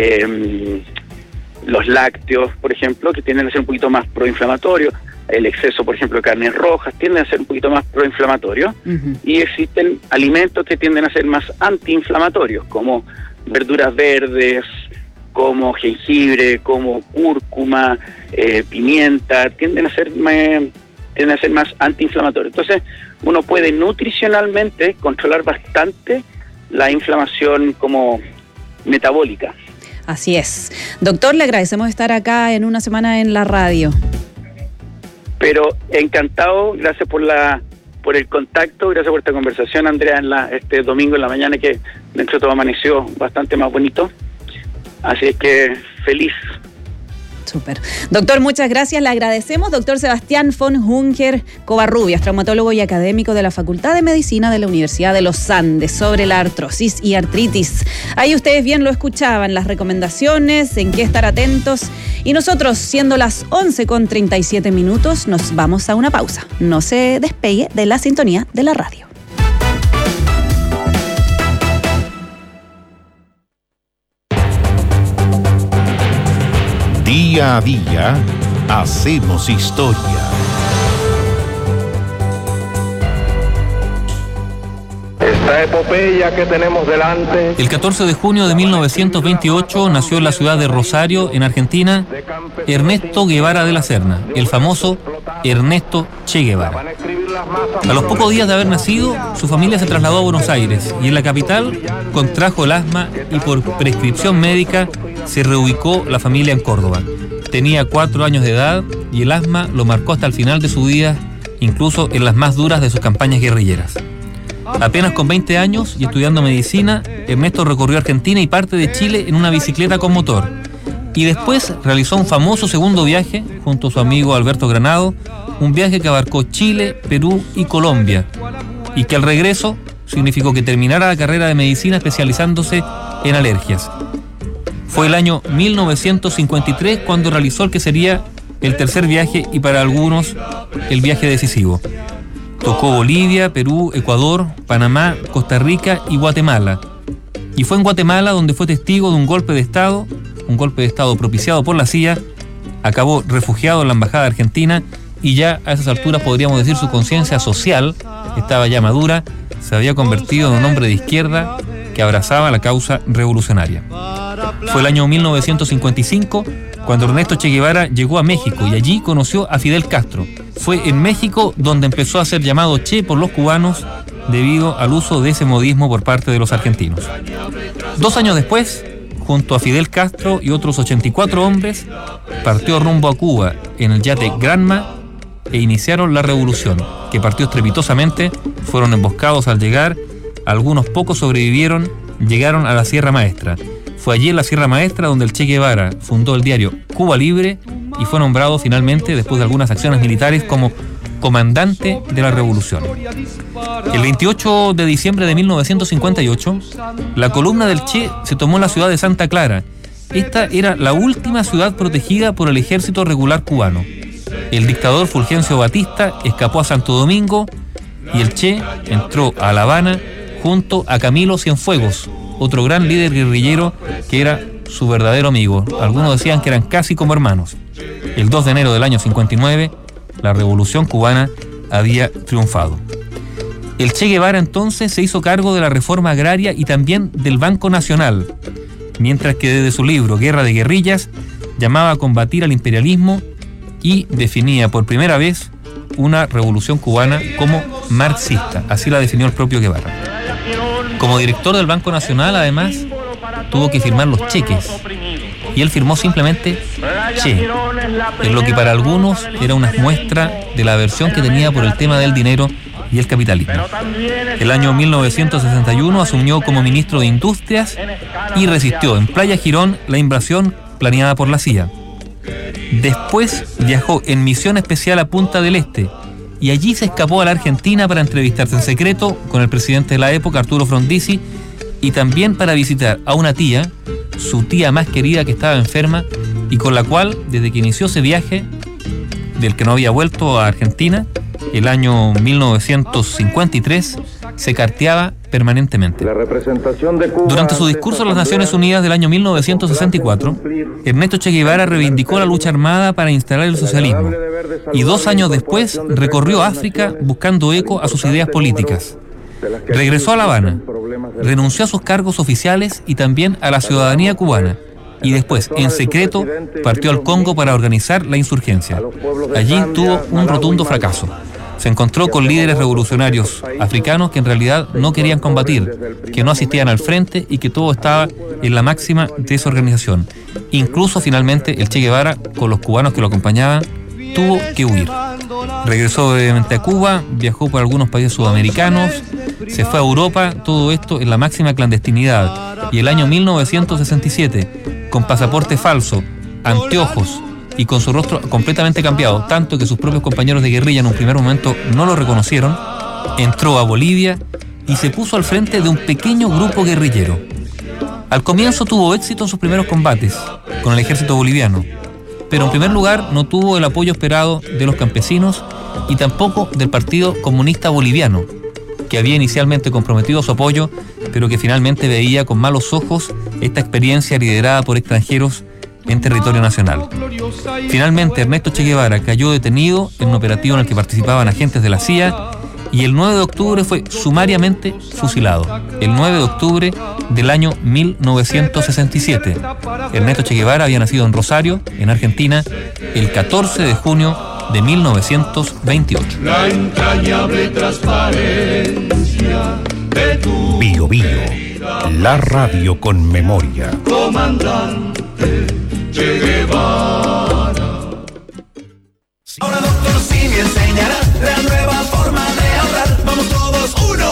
los lácteos, por ejemplo, que tienden a ser un poquito más proinflamatorios. El exceso, por ejemplo, de carnes rojas tienden a ser un poquito más proinflamatorios. Y existen alimentos que tienden a ser más antiinflamatorios, como verduras verdes, como jengibre, como cúrcuma, pimienta, tienden a ser más antiinflamatorios. Entonces, uno puede nutricionalmente controlar bastante la inflamación como metabólica. Así es. Doctor, le agradecemos estar acá en una semana en la radio. Pero encantado, gracias por el contacto, gracias por esta conversación, Andrea, este domingo en la mañana, que dentro de todo amaneció bastante más bonito. Así es que feliz. Súper. Doctor, muchas gracias, le agradecemos. Doctor Sebastián von Huncker Covarrubias, traumatólogo y académico de la Facultad de Medicina de la Universidad de los Andes, sobre la artrosis y artritis. Ahí ustedes bien lo escuchaban, las recomendaciones, en qué estar atentos. Y nosotros, siendo las 11:37, nos vamos a una pausa. No se despegue de la sintonía de la radio. Día a día, hacemos historia. Esta epopeya que tenemos delante. El 14 de junio de 1928 nació en la ciudad de Rosario, en Argentina, Ernesto Guevara de la Serna, el famoso Ernesto Che Guevara. A los pocos días de haber nacido, su familia se trasladó a Buenos Aires y en la capital contrajo el asma y por prescripción médica se reubicó la familia en Córdoba. Tenía 4 años de edad y el asma lo marcó hasta el final de su vida, incluso en las más duras de sus campañas guerrilleras. Apenas con 20 años y estudiando medicina, Ernesto recorrió Argentina y parte de Chile en una bicicleta con motor. Y después realizó un famoso segundo viaje junto a su amigo Alberto Granado, un viaje que abarcó Chile, Perú y Colombia, y que al regreso significó que terminara la carrera de medicina especializándose en alergias. Fue el año 1953 cuando realizó el que sería el tercer viaje y para algunos el viaje decisivo. Tocó Bolivia, Perú, Ecuador, Panamá, Costa Rica y Guatemala. Y fue en Guatemala donde fue testigo de un golpe de Estado propiciado por la CIA, acabó refugiado en la Embajada Argentina y ya a esas alturas podríamos decir su conciencia social estaba ya madura, se había convertido en un hombre de izquierda que abrazaba la causa revolucionaria. Fue el año 1955 cuando Ernesto Che Guevara llegó a México y allí conoció a Fidel Castro. Fue en México donde empezó a ser llamado Che por los cubanos debido al uso de ese modismo por parte de los argentinos. 2 años después, junto a Fidel Castro y otros 84 hombres, partió rumbo a Cuba en el yate Granma e iniciaron la revolución, que partió estrepitosamente, fueron emboscados al llegar, algunos pocos sobrevivieron, llegaron a la Sierra Maestra. Fue allí en la Sierra Maestra donde el Che Guevara fundó el diario Cuba Libre y fue nombrado finalmente, después de algunas acciones militares, como comandante de la revolución. El 28 de diciembre de 1958, la columna del Che se tomó en la ciudad de Santa Clara. Esta era la última ciudad protegida por el ejército regular cubano. El dictador Fulgencio Batista escapó a Santo Domingo y el Che entró a La Habana junto a Camilo Cienfuegos, otro gran líder guerrillero que era su verdadero amigo. Algunos decían que eran casi como hermanos. El 2 de enero del año 59, la revolución cubana había triunfado. El Che Guevara entonces se hizo cargo de la reforma agraria y también del Banco Nacional, mientras que desde su libro Guerra de Guerrillas llamaba a combatir al imperialismo y definía por primera vez una revolución cubana como marxista. Así la definió el propio Guevara. Como director del Banco Nacional, además, tuvo que firmar los cheques. Y él firmó simplemente Che, en lo que para algunos era una muestra de la aversión que tenía por el tema del dinero y el capitalismo. El año 1961 asumió como ministro de Industrias y resistió en Playa Girón la invasión planeada por la CIA. Después viajó en misión especial a Punta del Este y allí se escapó a la Argentina para entrevistarse en secreto con el presidente de la época, Arturo Frondizi, y también para visitar a una tía, su tía más querida que estaba enferma y con la cual, desde que inició ese viaje, del que no había vuelto a Argentina, el año 1953, se carteaba permanentemente. Durante su discurso a las Naciones Unidas del año 1964, Ernesto Che Guevara reivindicó la lucha armada para instalar el socialismo y 2 años después recorrió África buscando eco a sus ideas políticas. Regresó a La Habana, renunció a sus cargos oficiales y también a la ciudadanía cubana, y después, en secreto, partió al Congo para organizar la insurgencia. Allí tuvo un rotundo fracaso. Se encontró con líderes revolucionarios africanos que en realidad no querían combatir, que no asistían al frente y que todo estaba en la máxima desorganización. Incluso finalmente el Che Guevara, con los cubanos que lo acompañaban, tuvo que huir. Regresó brevemente a Cuba, viajó por algunos países sudamericanos, se fue a Europa, todo esto en la máxima clandestinidad. Y el año 1967, con pasaporte falso, anteojos y con su rostro completamente cambiado, tanto que sus propios compañeros de guerrilla en un primer momento no lo reconocieron, entró a Bolivia y se puso al frente de un pequeño grupo guerrillero. Al comienzo tuvo éxito en sus primeros combates con el ejército boliviano, pero en primer lugar no tuvo el apoyo esperado de los campesinos y tampoco del Partido Comunista Boliviano, que había inicialmente comprometido su apoyo, pero que finalmente veía con malos ojos esta experiencia liderada por extranjeros en territorio nacional. Finalmente, Ernesto Che Guevara cayó detenido en un operativo en el que participaban agentes de la CIA y el 9 de octubre fue sumariamente fusilado. El 9 de octubre del año 1967. Ernesto Che Guevara había nacido en Rosario, en Argentina, el 14 de junio de 1928. La entrañable transparencia de tu Bio Bio, la radio con memoria. comandante Che Guevara. Ahora Doctor Simi enseñará la nueva forma de ahorrar. Vamos todos, 1,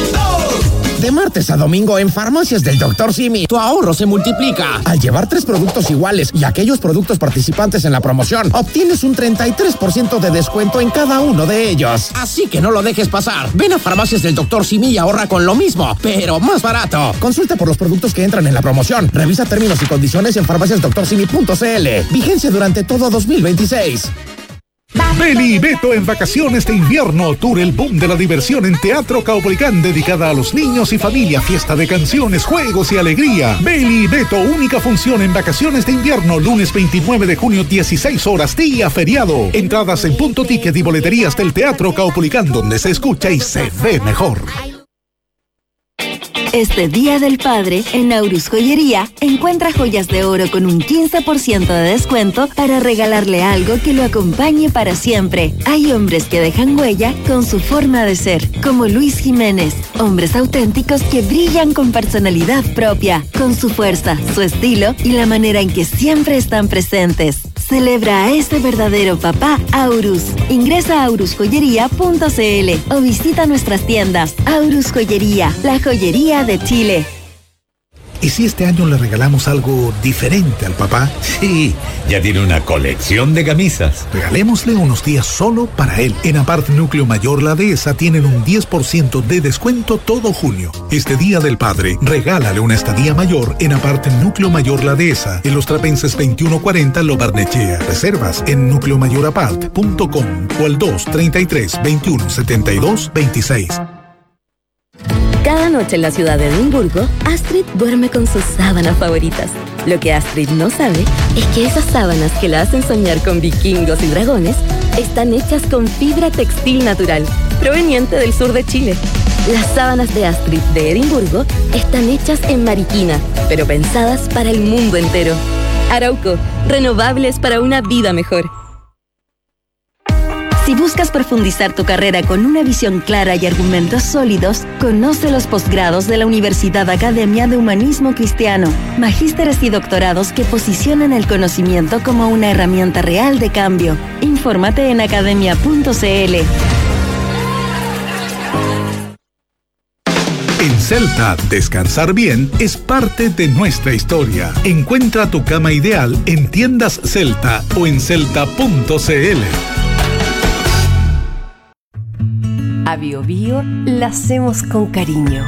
2. De martes a domingo en Farmacias del Dr. Simi, tu ahorro se multiplica. Al llevar 3 productos iguales y aquellos productos participantes en la promoción, obtienes un 33% de descuento en cada uno de ellos. Así que no lo dejes pasar. Ven a Farmacias del Dr. Simi y ahorra con lo mismo, pero más barato. Consulta por los productos que entran en la promoción. Revisa términos y condiciones en farmaciasdoctorsimi.cl. Vigencia durante todo 2026. Beli y Beto en vacaciones de invierno, tour el boom de la diversión en Teatro Caupolicán, dedicada a los niños y familia, fiesta de canciones, juegos y alegría. Beli y Beto, única función en vacaciones de invierno, lunes 29 de junio, 16 horas, día feriado. Entradas en Punto Ticket y boleterías del Teatro Caupolicán, donde se escucha y se ve mejor. Este Día del Padre, en Aurus Joyería, encuentra joyas de oro con un 15% de descuento para regalarle algo que lo acompañe para siempre. Hay hombres que dejan huella con su forma de ser, como Luis Jiménez. Hombres auténticos que brillan con personalidad propia, con su fuerza, su estilo y la manera en que siempre están presentes. Celebra a ese verdadero papá Aurus. Ingresa a aurusjoyería.cl o visita nuestras tiendas. Aurus Joyería, la joyería de Chile. ¿Y si este año le regalamos algo diferente al papá? Sí, ya tiene una colección de camisas. Regalémosle unos días solo para él. En Apart Núcleo Mayor La Dehesa tienen un 10% de descuento todo junio. Este Día del Padre, regálale una estadía mayor en Apart Núcleo Mayor La Dehesa, en Los Trapenses 2140 Lo Barnechea. Reservas en nucleomayorapart.com o al 233 21 72 26. Cada noche en la ciudad de Edimburgo, Astrid duerme con sus sábanas favoritas. Lo que Astrid no sabe es que esas sábanas que la hacen soñar con vikingos y dragones están hechas con fibra textil natural, proveniente del sur de Chile. Las sábanas de Astrid de Edimburgo están hechas en Mariquina, pero pensadas para el mundo entero. Arauco, renovables para una vida mejor. Si buscas profundizar tu carrera con una visión clara y argumentos sólidos, conoce los posgrados de la Universidad Academia de Humanismo Cristiano, magísteres y doctorados que posicionan el conocimiento como una herramienta real de cambio. Infórmate en academia.cl. En Celta, descansar bien es parte de nuestra historia. Encuentra tu cama ideal en tiendas Celta o en celta.cl. A Bio Bio la hacemos con cariño.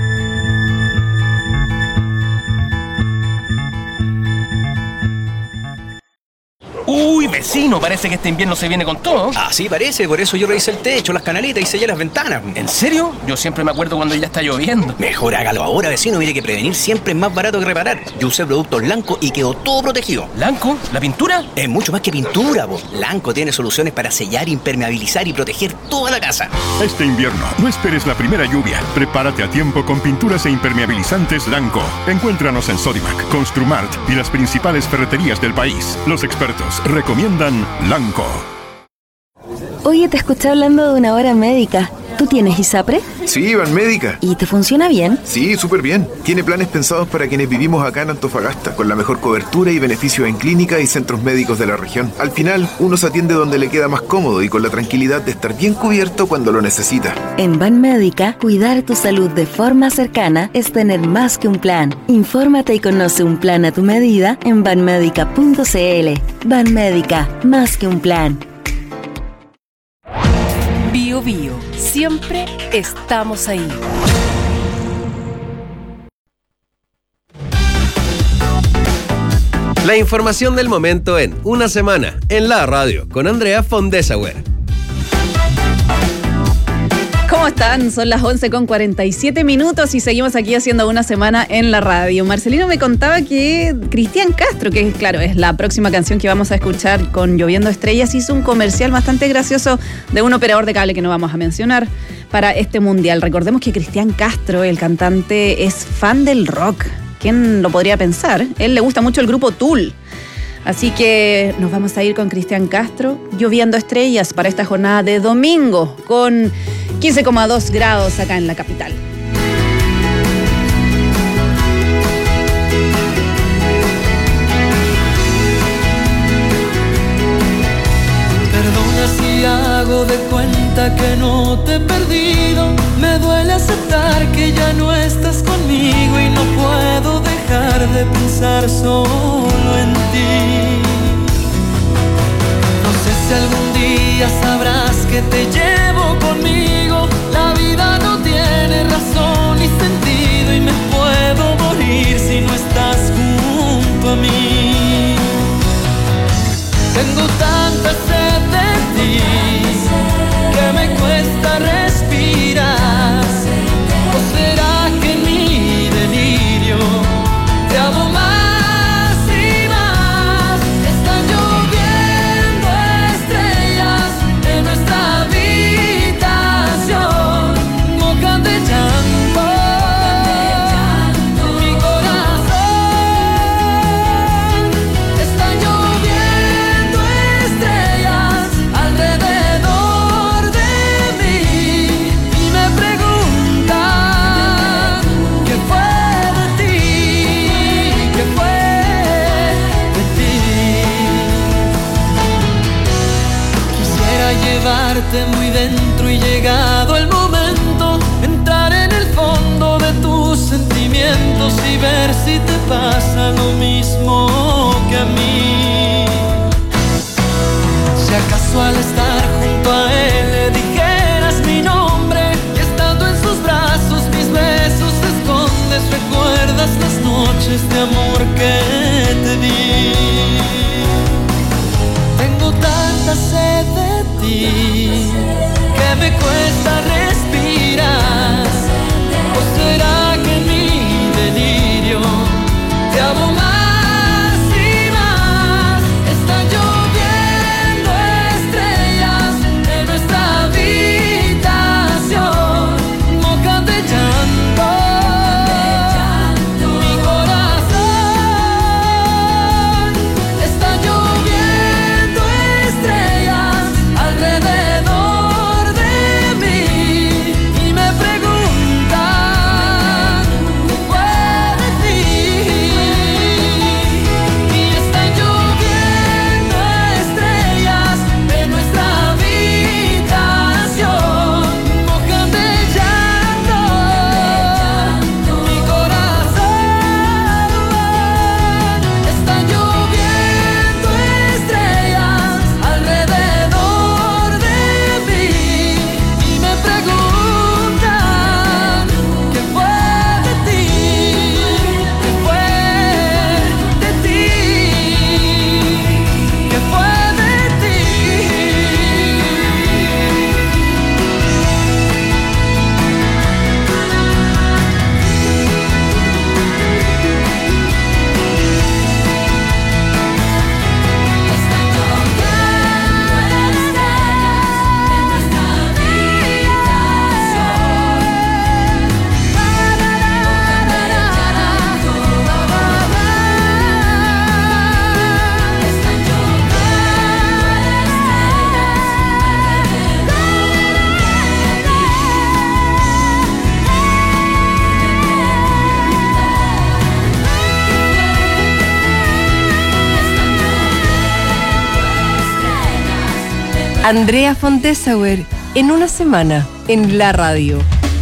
Uy, vecino, parece que este invierno se viene con todo. Así parece, por eso yo revisé el techo, las canaletas y sellé las ventanas. ¿En serio? Yo siempre me acuerdo cuando ya está lloviendo. Mejor hágalo ahora, vecino, mire que prevenir siempre es más barato que reparar. Yo usé productos Lanco y quedó todo protegido. ¿Lanco? ¿La pintura? Es mucho más que pintura, po. Lanco tiene soluciones para sellar, impermeabilizar y proteger toda la casa. Este invierno, no esperes la primera lluvia. Prepárate a tiempo con pinturas e impermeabilizantes Lanco. Encuéntranos en Sodimac, Construmart y las principales ferreterías del país. Los expertos recomiendan Lanco. Oye, te escuché hablando de una hora médica. ¿Tú tienes ISAPRE? Sí, Banmédica. ¿Y te funciona bien? Sí, súper bien. Tiene planes pensados para quienes vivimos acá en Antofagasta, con la mejor cobertura y beneficios en clínicas y centros médicos de la región. Al final, uno se atiende donde le queda más cómodo y con la tranquilidad de estar bien cubierto cuando lo necesita. En Banmédica, cuidar tu salud de forma cercana es tener más que un plan. Infórmate y conoce un plan a tu medida en banmédica.cl. Banmédica, más que un plan. Bio Bio, siempre estamos ahí. La información del momento en Una Semana en la radio con Andrea Fondesauer. ¿Cómo están? Son las 11:47 y seguimos aquí haciendo Una Semana en la radio. Marcelino me contaba que Cristian Castro, que claro, es la próxima canción que vamos a escuchar con Lloviendo Estrellas, hizo un comercial bastante gracioso de un operador de cable que no vamos a mencionar para este mundial. Recordemos que Cristian Castro, el cantante, es fan del rock. ¿Quién lo podría pensar? Él le gusta mucho el grupo Tool. Así que nos vamos a ir con Cristian Castro, Lloviendo Estrellas, para esta jornada de domingo, con 15,2 grados acá en la capital. Perdona si hago de cuenta que no te he perdido. Me duele aceptar que ya no estás conmigo y no puedo dejar de pensar solo en ti. No sé si algún día sabrás que te llevo conmigo. La vida no tiene razón ni sentido y me puedo morir si no estás junto a mí. Tengo tanta sed de ti que me cuesta respirar. ¿O será que en mi delirio te amo más y más? Están lloviendo estrellas en nuestra habitación. Moja llevarte muy dentro y llegado el momento, entrar en el fondo de tus sentimientos y ver si te pasa lo mismo que a mí. Si acaso al estar junto a él le dijeras mi nombre y estando en sus brazos mis besos escondes, recuerdas las noches de amor que te di. Tengo tanta sed de ti que me cuesta respirar. ¿O será que mi delirio te amo más y más? Está lloviendo estrellas en nuestra habitación, mojan de llanto mi corazón. Está lloviendo estrellas alrededor de mí y me preguntan qué fue de ti. Y están lloviendo estrellas en nuestra habitación, mojan de llanto mi corazón. Están lloviendo estrellas alrededor de mí y me preguntan qué fue de ti, qué fue de ti, qué fue de ti. Andrea Fontesauer, en una semana, en la radio.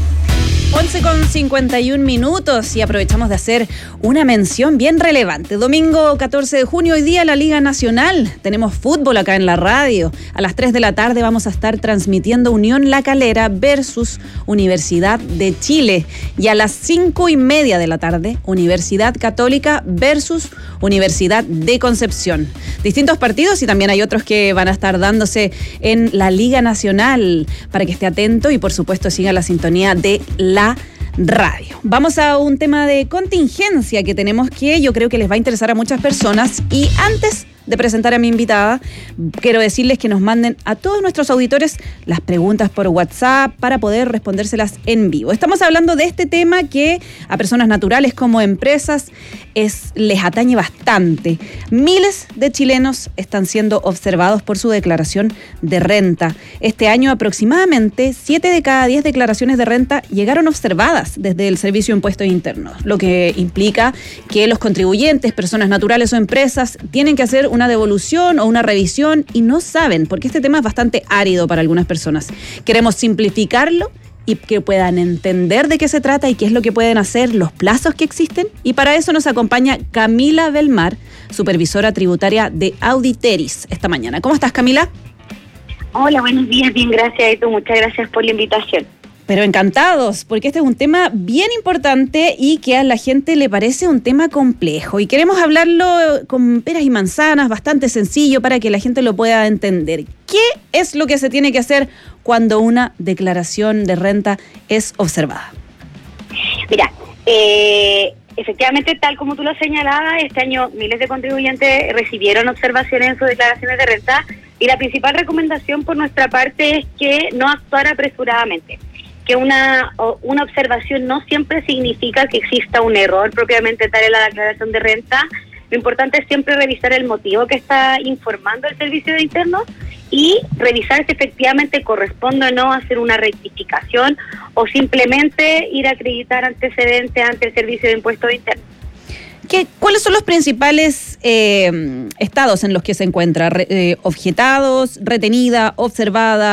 11:51 y aprovechamos de hacer una mención bien relevante. Domingo 14 de junio, hoy día la Liga Nacional. Tenemos fútbol acá en la radio. A las 3 de la tarde vamos a estar transmitiendo Unión La Calera versus Universidad de Chile. Y a las 5:30 de la tarde, Universidad Católica versus Universidad de Concepción. Distintos partidos y también hay otros que van a estar dándose en la Liga Nacional para que esté atento y por supuesto siga la sintonía de la radio. Vamos a un tema de contingencia que tenemos que yo creo que les va a interesar a muchas personas y antes de presentar a mi invitada, quiero decirles que nos manden a todos nuestros auditores las preguntas por WhatsApp para poder respondérselas en vivo. Estamos hablando de este tema que a personas naturales como empresas les atañe bastante. Miles de chilenos están siendo observados por su declaración de renta. Este año aproximadamente 7 de cada 10 declaraciones de renta llegaron observadas desde el Servicio de Impuestos Internos, lo que implica que los contribuyentes, personas naturales o empresas, tienen que hacer una devolución o una revisión y no saben, porque este tema es bastante árido para algunas personas. Queremos simplificarlo y que puedan entender de qué se trata y qué es lo que pueden hacer, los plazos que existen. Y para eso nos acompaña Camila Belmar, supervisora tributaria de Auditeris, esta mañana. ¿Cómo estás, Camila? Hola, buenos días, bien, gracias, Edu. Muchas gracias por la invitación. Pero encantados, porque este es un tema bien importante y que a la gente le parece un tema complejo. Y queremos hablarlo con peras y manzanas, bastante sencillo para que la gente lo pueda entender. ¿Qué es lo que se tiene que hacer cuando una declaración de renta es observada? Mira, efectivamente, tal como tú lo señalabas, este año miles de contribuyentes recibieron observaciones en sus declaraciones de renta y la principal recomendación por nuestra parte es que no actuar apresuradamente. Que una observación no siempre significa que exista un error propiamente tal en la declaración de renta. Lo importante es siempre revisar el motivo que está informando el Servicio de Internos y revisar si efectivamente corresponde o no hacer una rectificación o simplemente ir a acreditar antecedentes ante el Servicio de Impuestos Internos. ¿Cuáles son los principales estados en los que se encuentra? ¿Objetados, retenida, observada?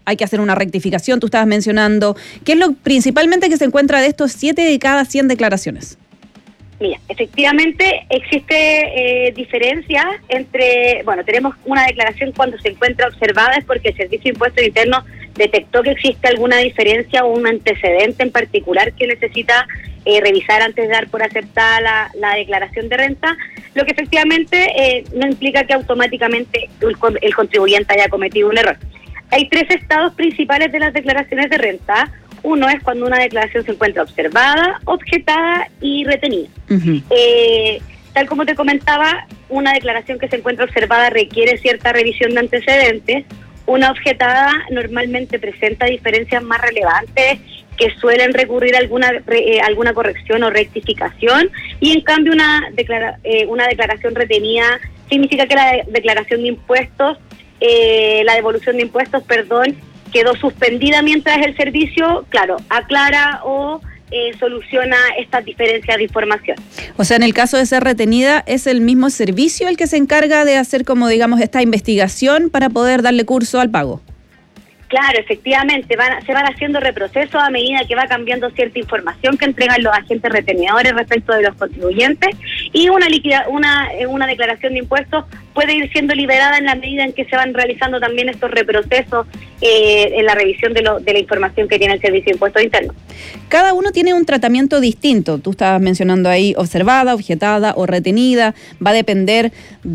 hay que hacer una rectificación, tú estabas mencionando. ¿Qué es lo principalmente que se encuentra de estos 7 de cada 100 declaraciones? Mira, efectivamente existe diferencia entre, tenemos una declaración cuando se encuentra observada, es porque el Servicio de Impuestos Internos detectó que existe alguna diferencia o un antecedente en particular que necesita revisar antes de dar por aceptada la declaración de renta, lo que efectivamente no implica que automáticamente el contribuyente haya cometido un error. Hay 3 estados principales de las declaraciones de renta. Uno es cuando una declaración se encuentra observada, objetada y retenida. Uh-huh. Tal como te comentaba, una declaración que se encuentra observada requiere cierta revisión de antecedentes. Una objetada normalmente presenta diferencias más relevantes que suelen recurrir a alguna corrección o rectificación, y en cambio una declaración retenida significa que la declaración de impuestos, la devolución de impuestos, quedó suspendida mientras el servicio, aclara o soluciona estas diferencias de información. O sea, en el caso de ser retenida, ¿es el mismo servicio el que se encarga de hacer, como digamos, esta investigación para poder darle curso al pago? Claro, efectivamente, se van haciendo reprocesos a medida que va cambiando cierta información que entregan los agentes retenedores respecto de los contribuyentes, y una declaración de impuestos puede ir siendo liberada en la medida en que se van realizando también estos reprocesos en la revisión de la información que tiene el Servicio de Impuestos Internos. Cada uno tiene un tratamiento distinto. Tú estabas mencionando ahí observada, objetada o retenida. Va a depender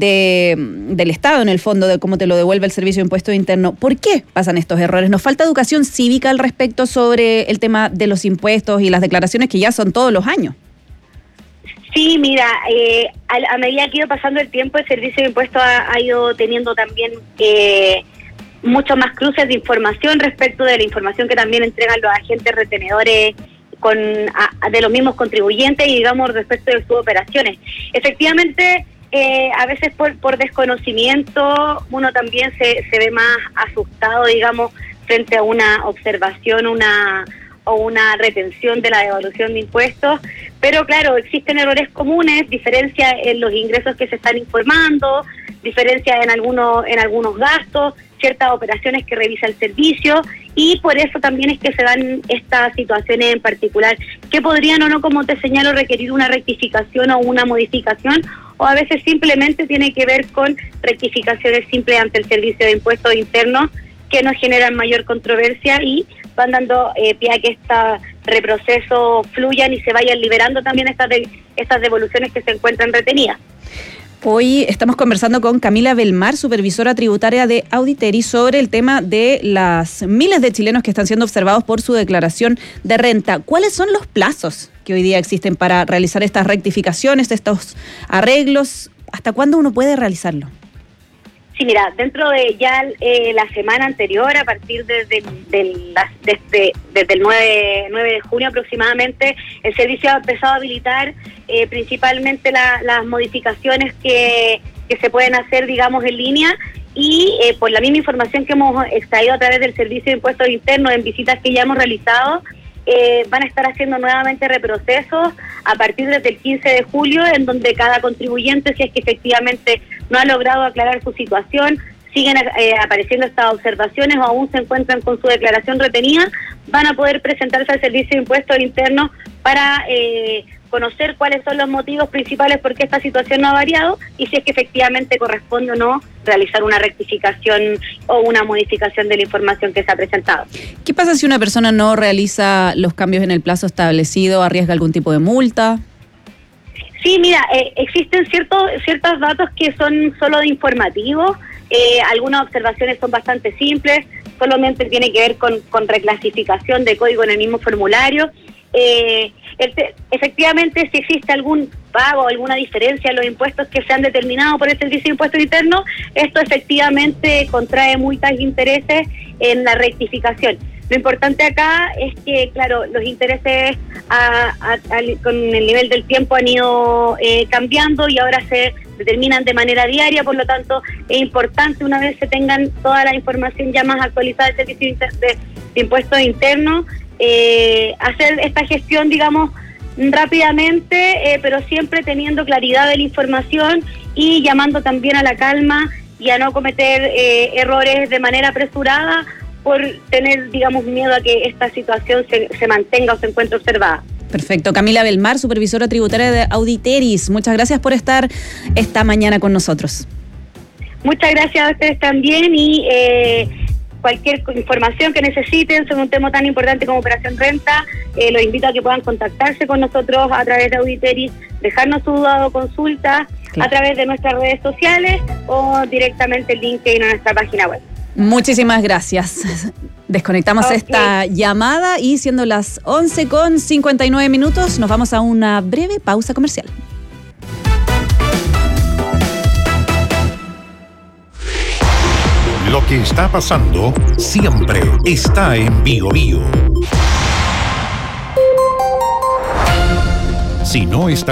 del Estado, en el fondo, de cómo te lo devuelve el Servicio de Impuestos Internos. ¿Por qué pasan estos errores? ¿Nos falta educación cívica al respecto sobre el tema de los impuestos y las declaraciones que ya son todos los años? Sí, mira, a medida que ha ido pasando el tiempo, el Servicio de Impuestos ha ido teniendo también mucho más cruces de información respecto de la información que también entregan los agentes retenedores de los mismos contribuyentes y, digamos, respecto de sus operaciones. Efectivamente, a veces por desconocimiento uno también se ve más asustado, digamos, frente a una observación, o una retención de la devolución de impuestos, pero claro, existen errores comunes, diferencias en los ingresos que se están informando, diferencias en algunos gastos, ciertas operaciones que revisa el servicio, y por eso también es que se dan estas situaciones en particular, que podrían o no, como te señalo, requerir una rectificación o una modificación, o a veces simplemente tiene que ver con rectificaciones simples ante el Servicio de Impuestos Internos, que no generan mayor controversia y van dando pie a que estos reprocesos fluyan y se vayan liberando también estas devoluciones que se encuentran retenidas. Hoy estamos conversando con Camila Belmar, supervisora tributaria de Auditeri, sobre el tema de las miles de chilenos que están siendo observados por su declaración de renta. ¿Cuáles son los plazos que hoy día existen para realizar estas rectificaciones, estos arreglos? ¿Hasta cuándo uno puede realizarlo? Sí, mira, dentro de ya la semana anterior, a partir desde el 9 de junio aproximadamente, el servicio ha empezado a habilitar principalmente las modificaciones que se pueden hacer, digamos, en línea, y por la misma información que hemos extraído a través del Servicio de Impuestos Internos en visitas que ya hemos realizado, van a estar haciendo nuevamente reprocesos a partir desde el 15 de julio, en donde cada contribuyente, si es que efectivamente no ha logrado aclarar su situación, siguen apareciendo estas observaciones o aún se encuentran con su declaración retenida, van a poder presentarse al Servicio de Impuestos Internos para conocer cuáles son los motivos principales por qué esta situación no ha variado y si es que efectivamente corresponde o no realizar una rectificación o una modificación de la información que se ha presentado. ¿Qué pasa si una persona no realiza los cambios en el plazo establecido? ¿Arriesga algún tipo de multa? Sí, mira, existen ciertos datos que son solo de informativo. Algunas observaciones son bastante simples, solamente tiene que ver con reclasificación de código en el mismo formulario. Efectivamente, si existe algún pago, alguna diferencia en los impuestos que se han determinado por el Servicio de Impuestos Internos, esto efectivamente contrae multas e intereses en la rectificación. Lo importante acá es que, claro, los intereses con el nivel del tiempo han ido cambiando y ahora se determinan de manera diaria, por lo tanto es importante, una vez se tengan toda la información ya más actualizada del Servicio de Impuestos Internos, hacer esta gestión, digamos, rápidamente, pero siempre teniendo claridad de la información y llamando también a la calma y a no cometer errores de manera apresurada por tener, digamos, miedo a que esta situación se mantenga o se encuentre observada. Perfecto. Camila Belmar, supervisora tributaria de Auditeris. Muchas gracias por estar esta mañana con nosotros. Muchas gracias a ustedes también y cualquier información que necesiten sobre un tema tan importante como Operación Renta, los invito a que puedan contactarse con nosotros a través de Auditeris, dejarnos su duda o consulta a través de nuestras redes sociales o directamente en LinkedIn o en nuestra página web. Muchísimas gracias. Desconectamos esta llamada y siendo las 11:59 nos vamos a una breve pausa comercial. Lo que está pasando siempre está en BioBio. Si no está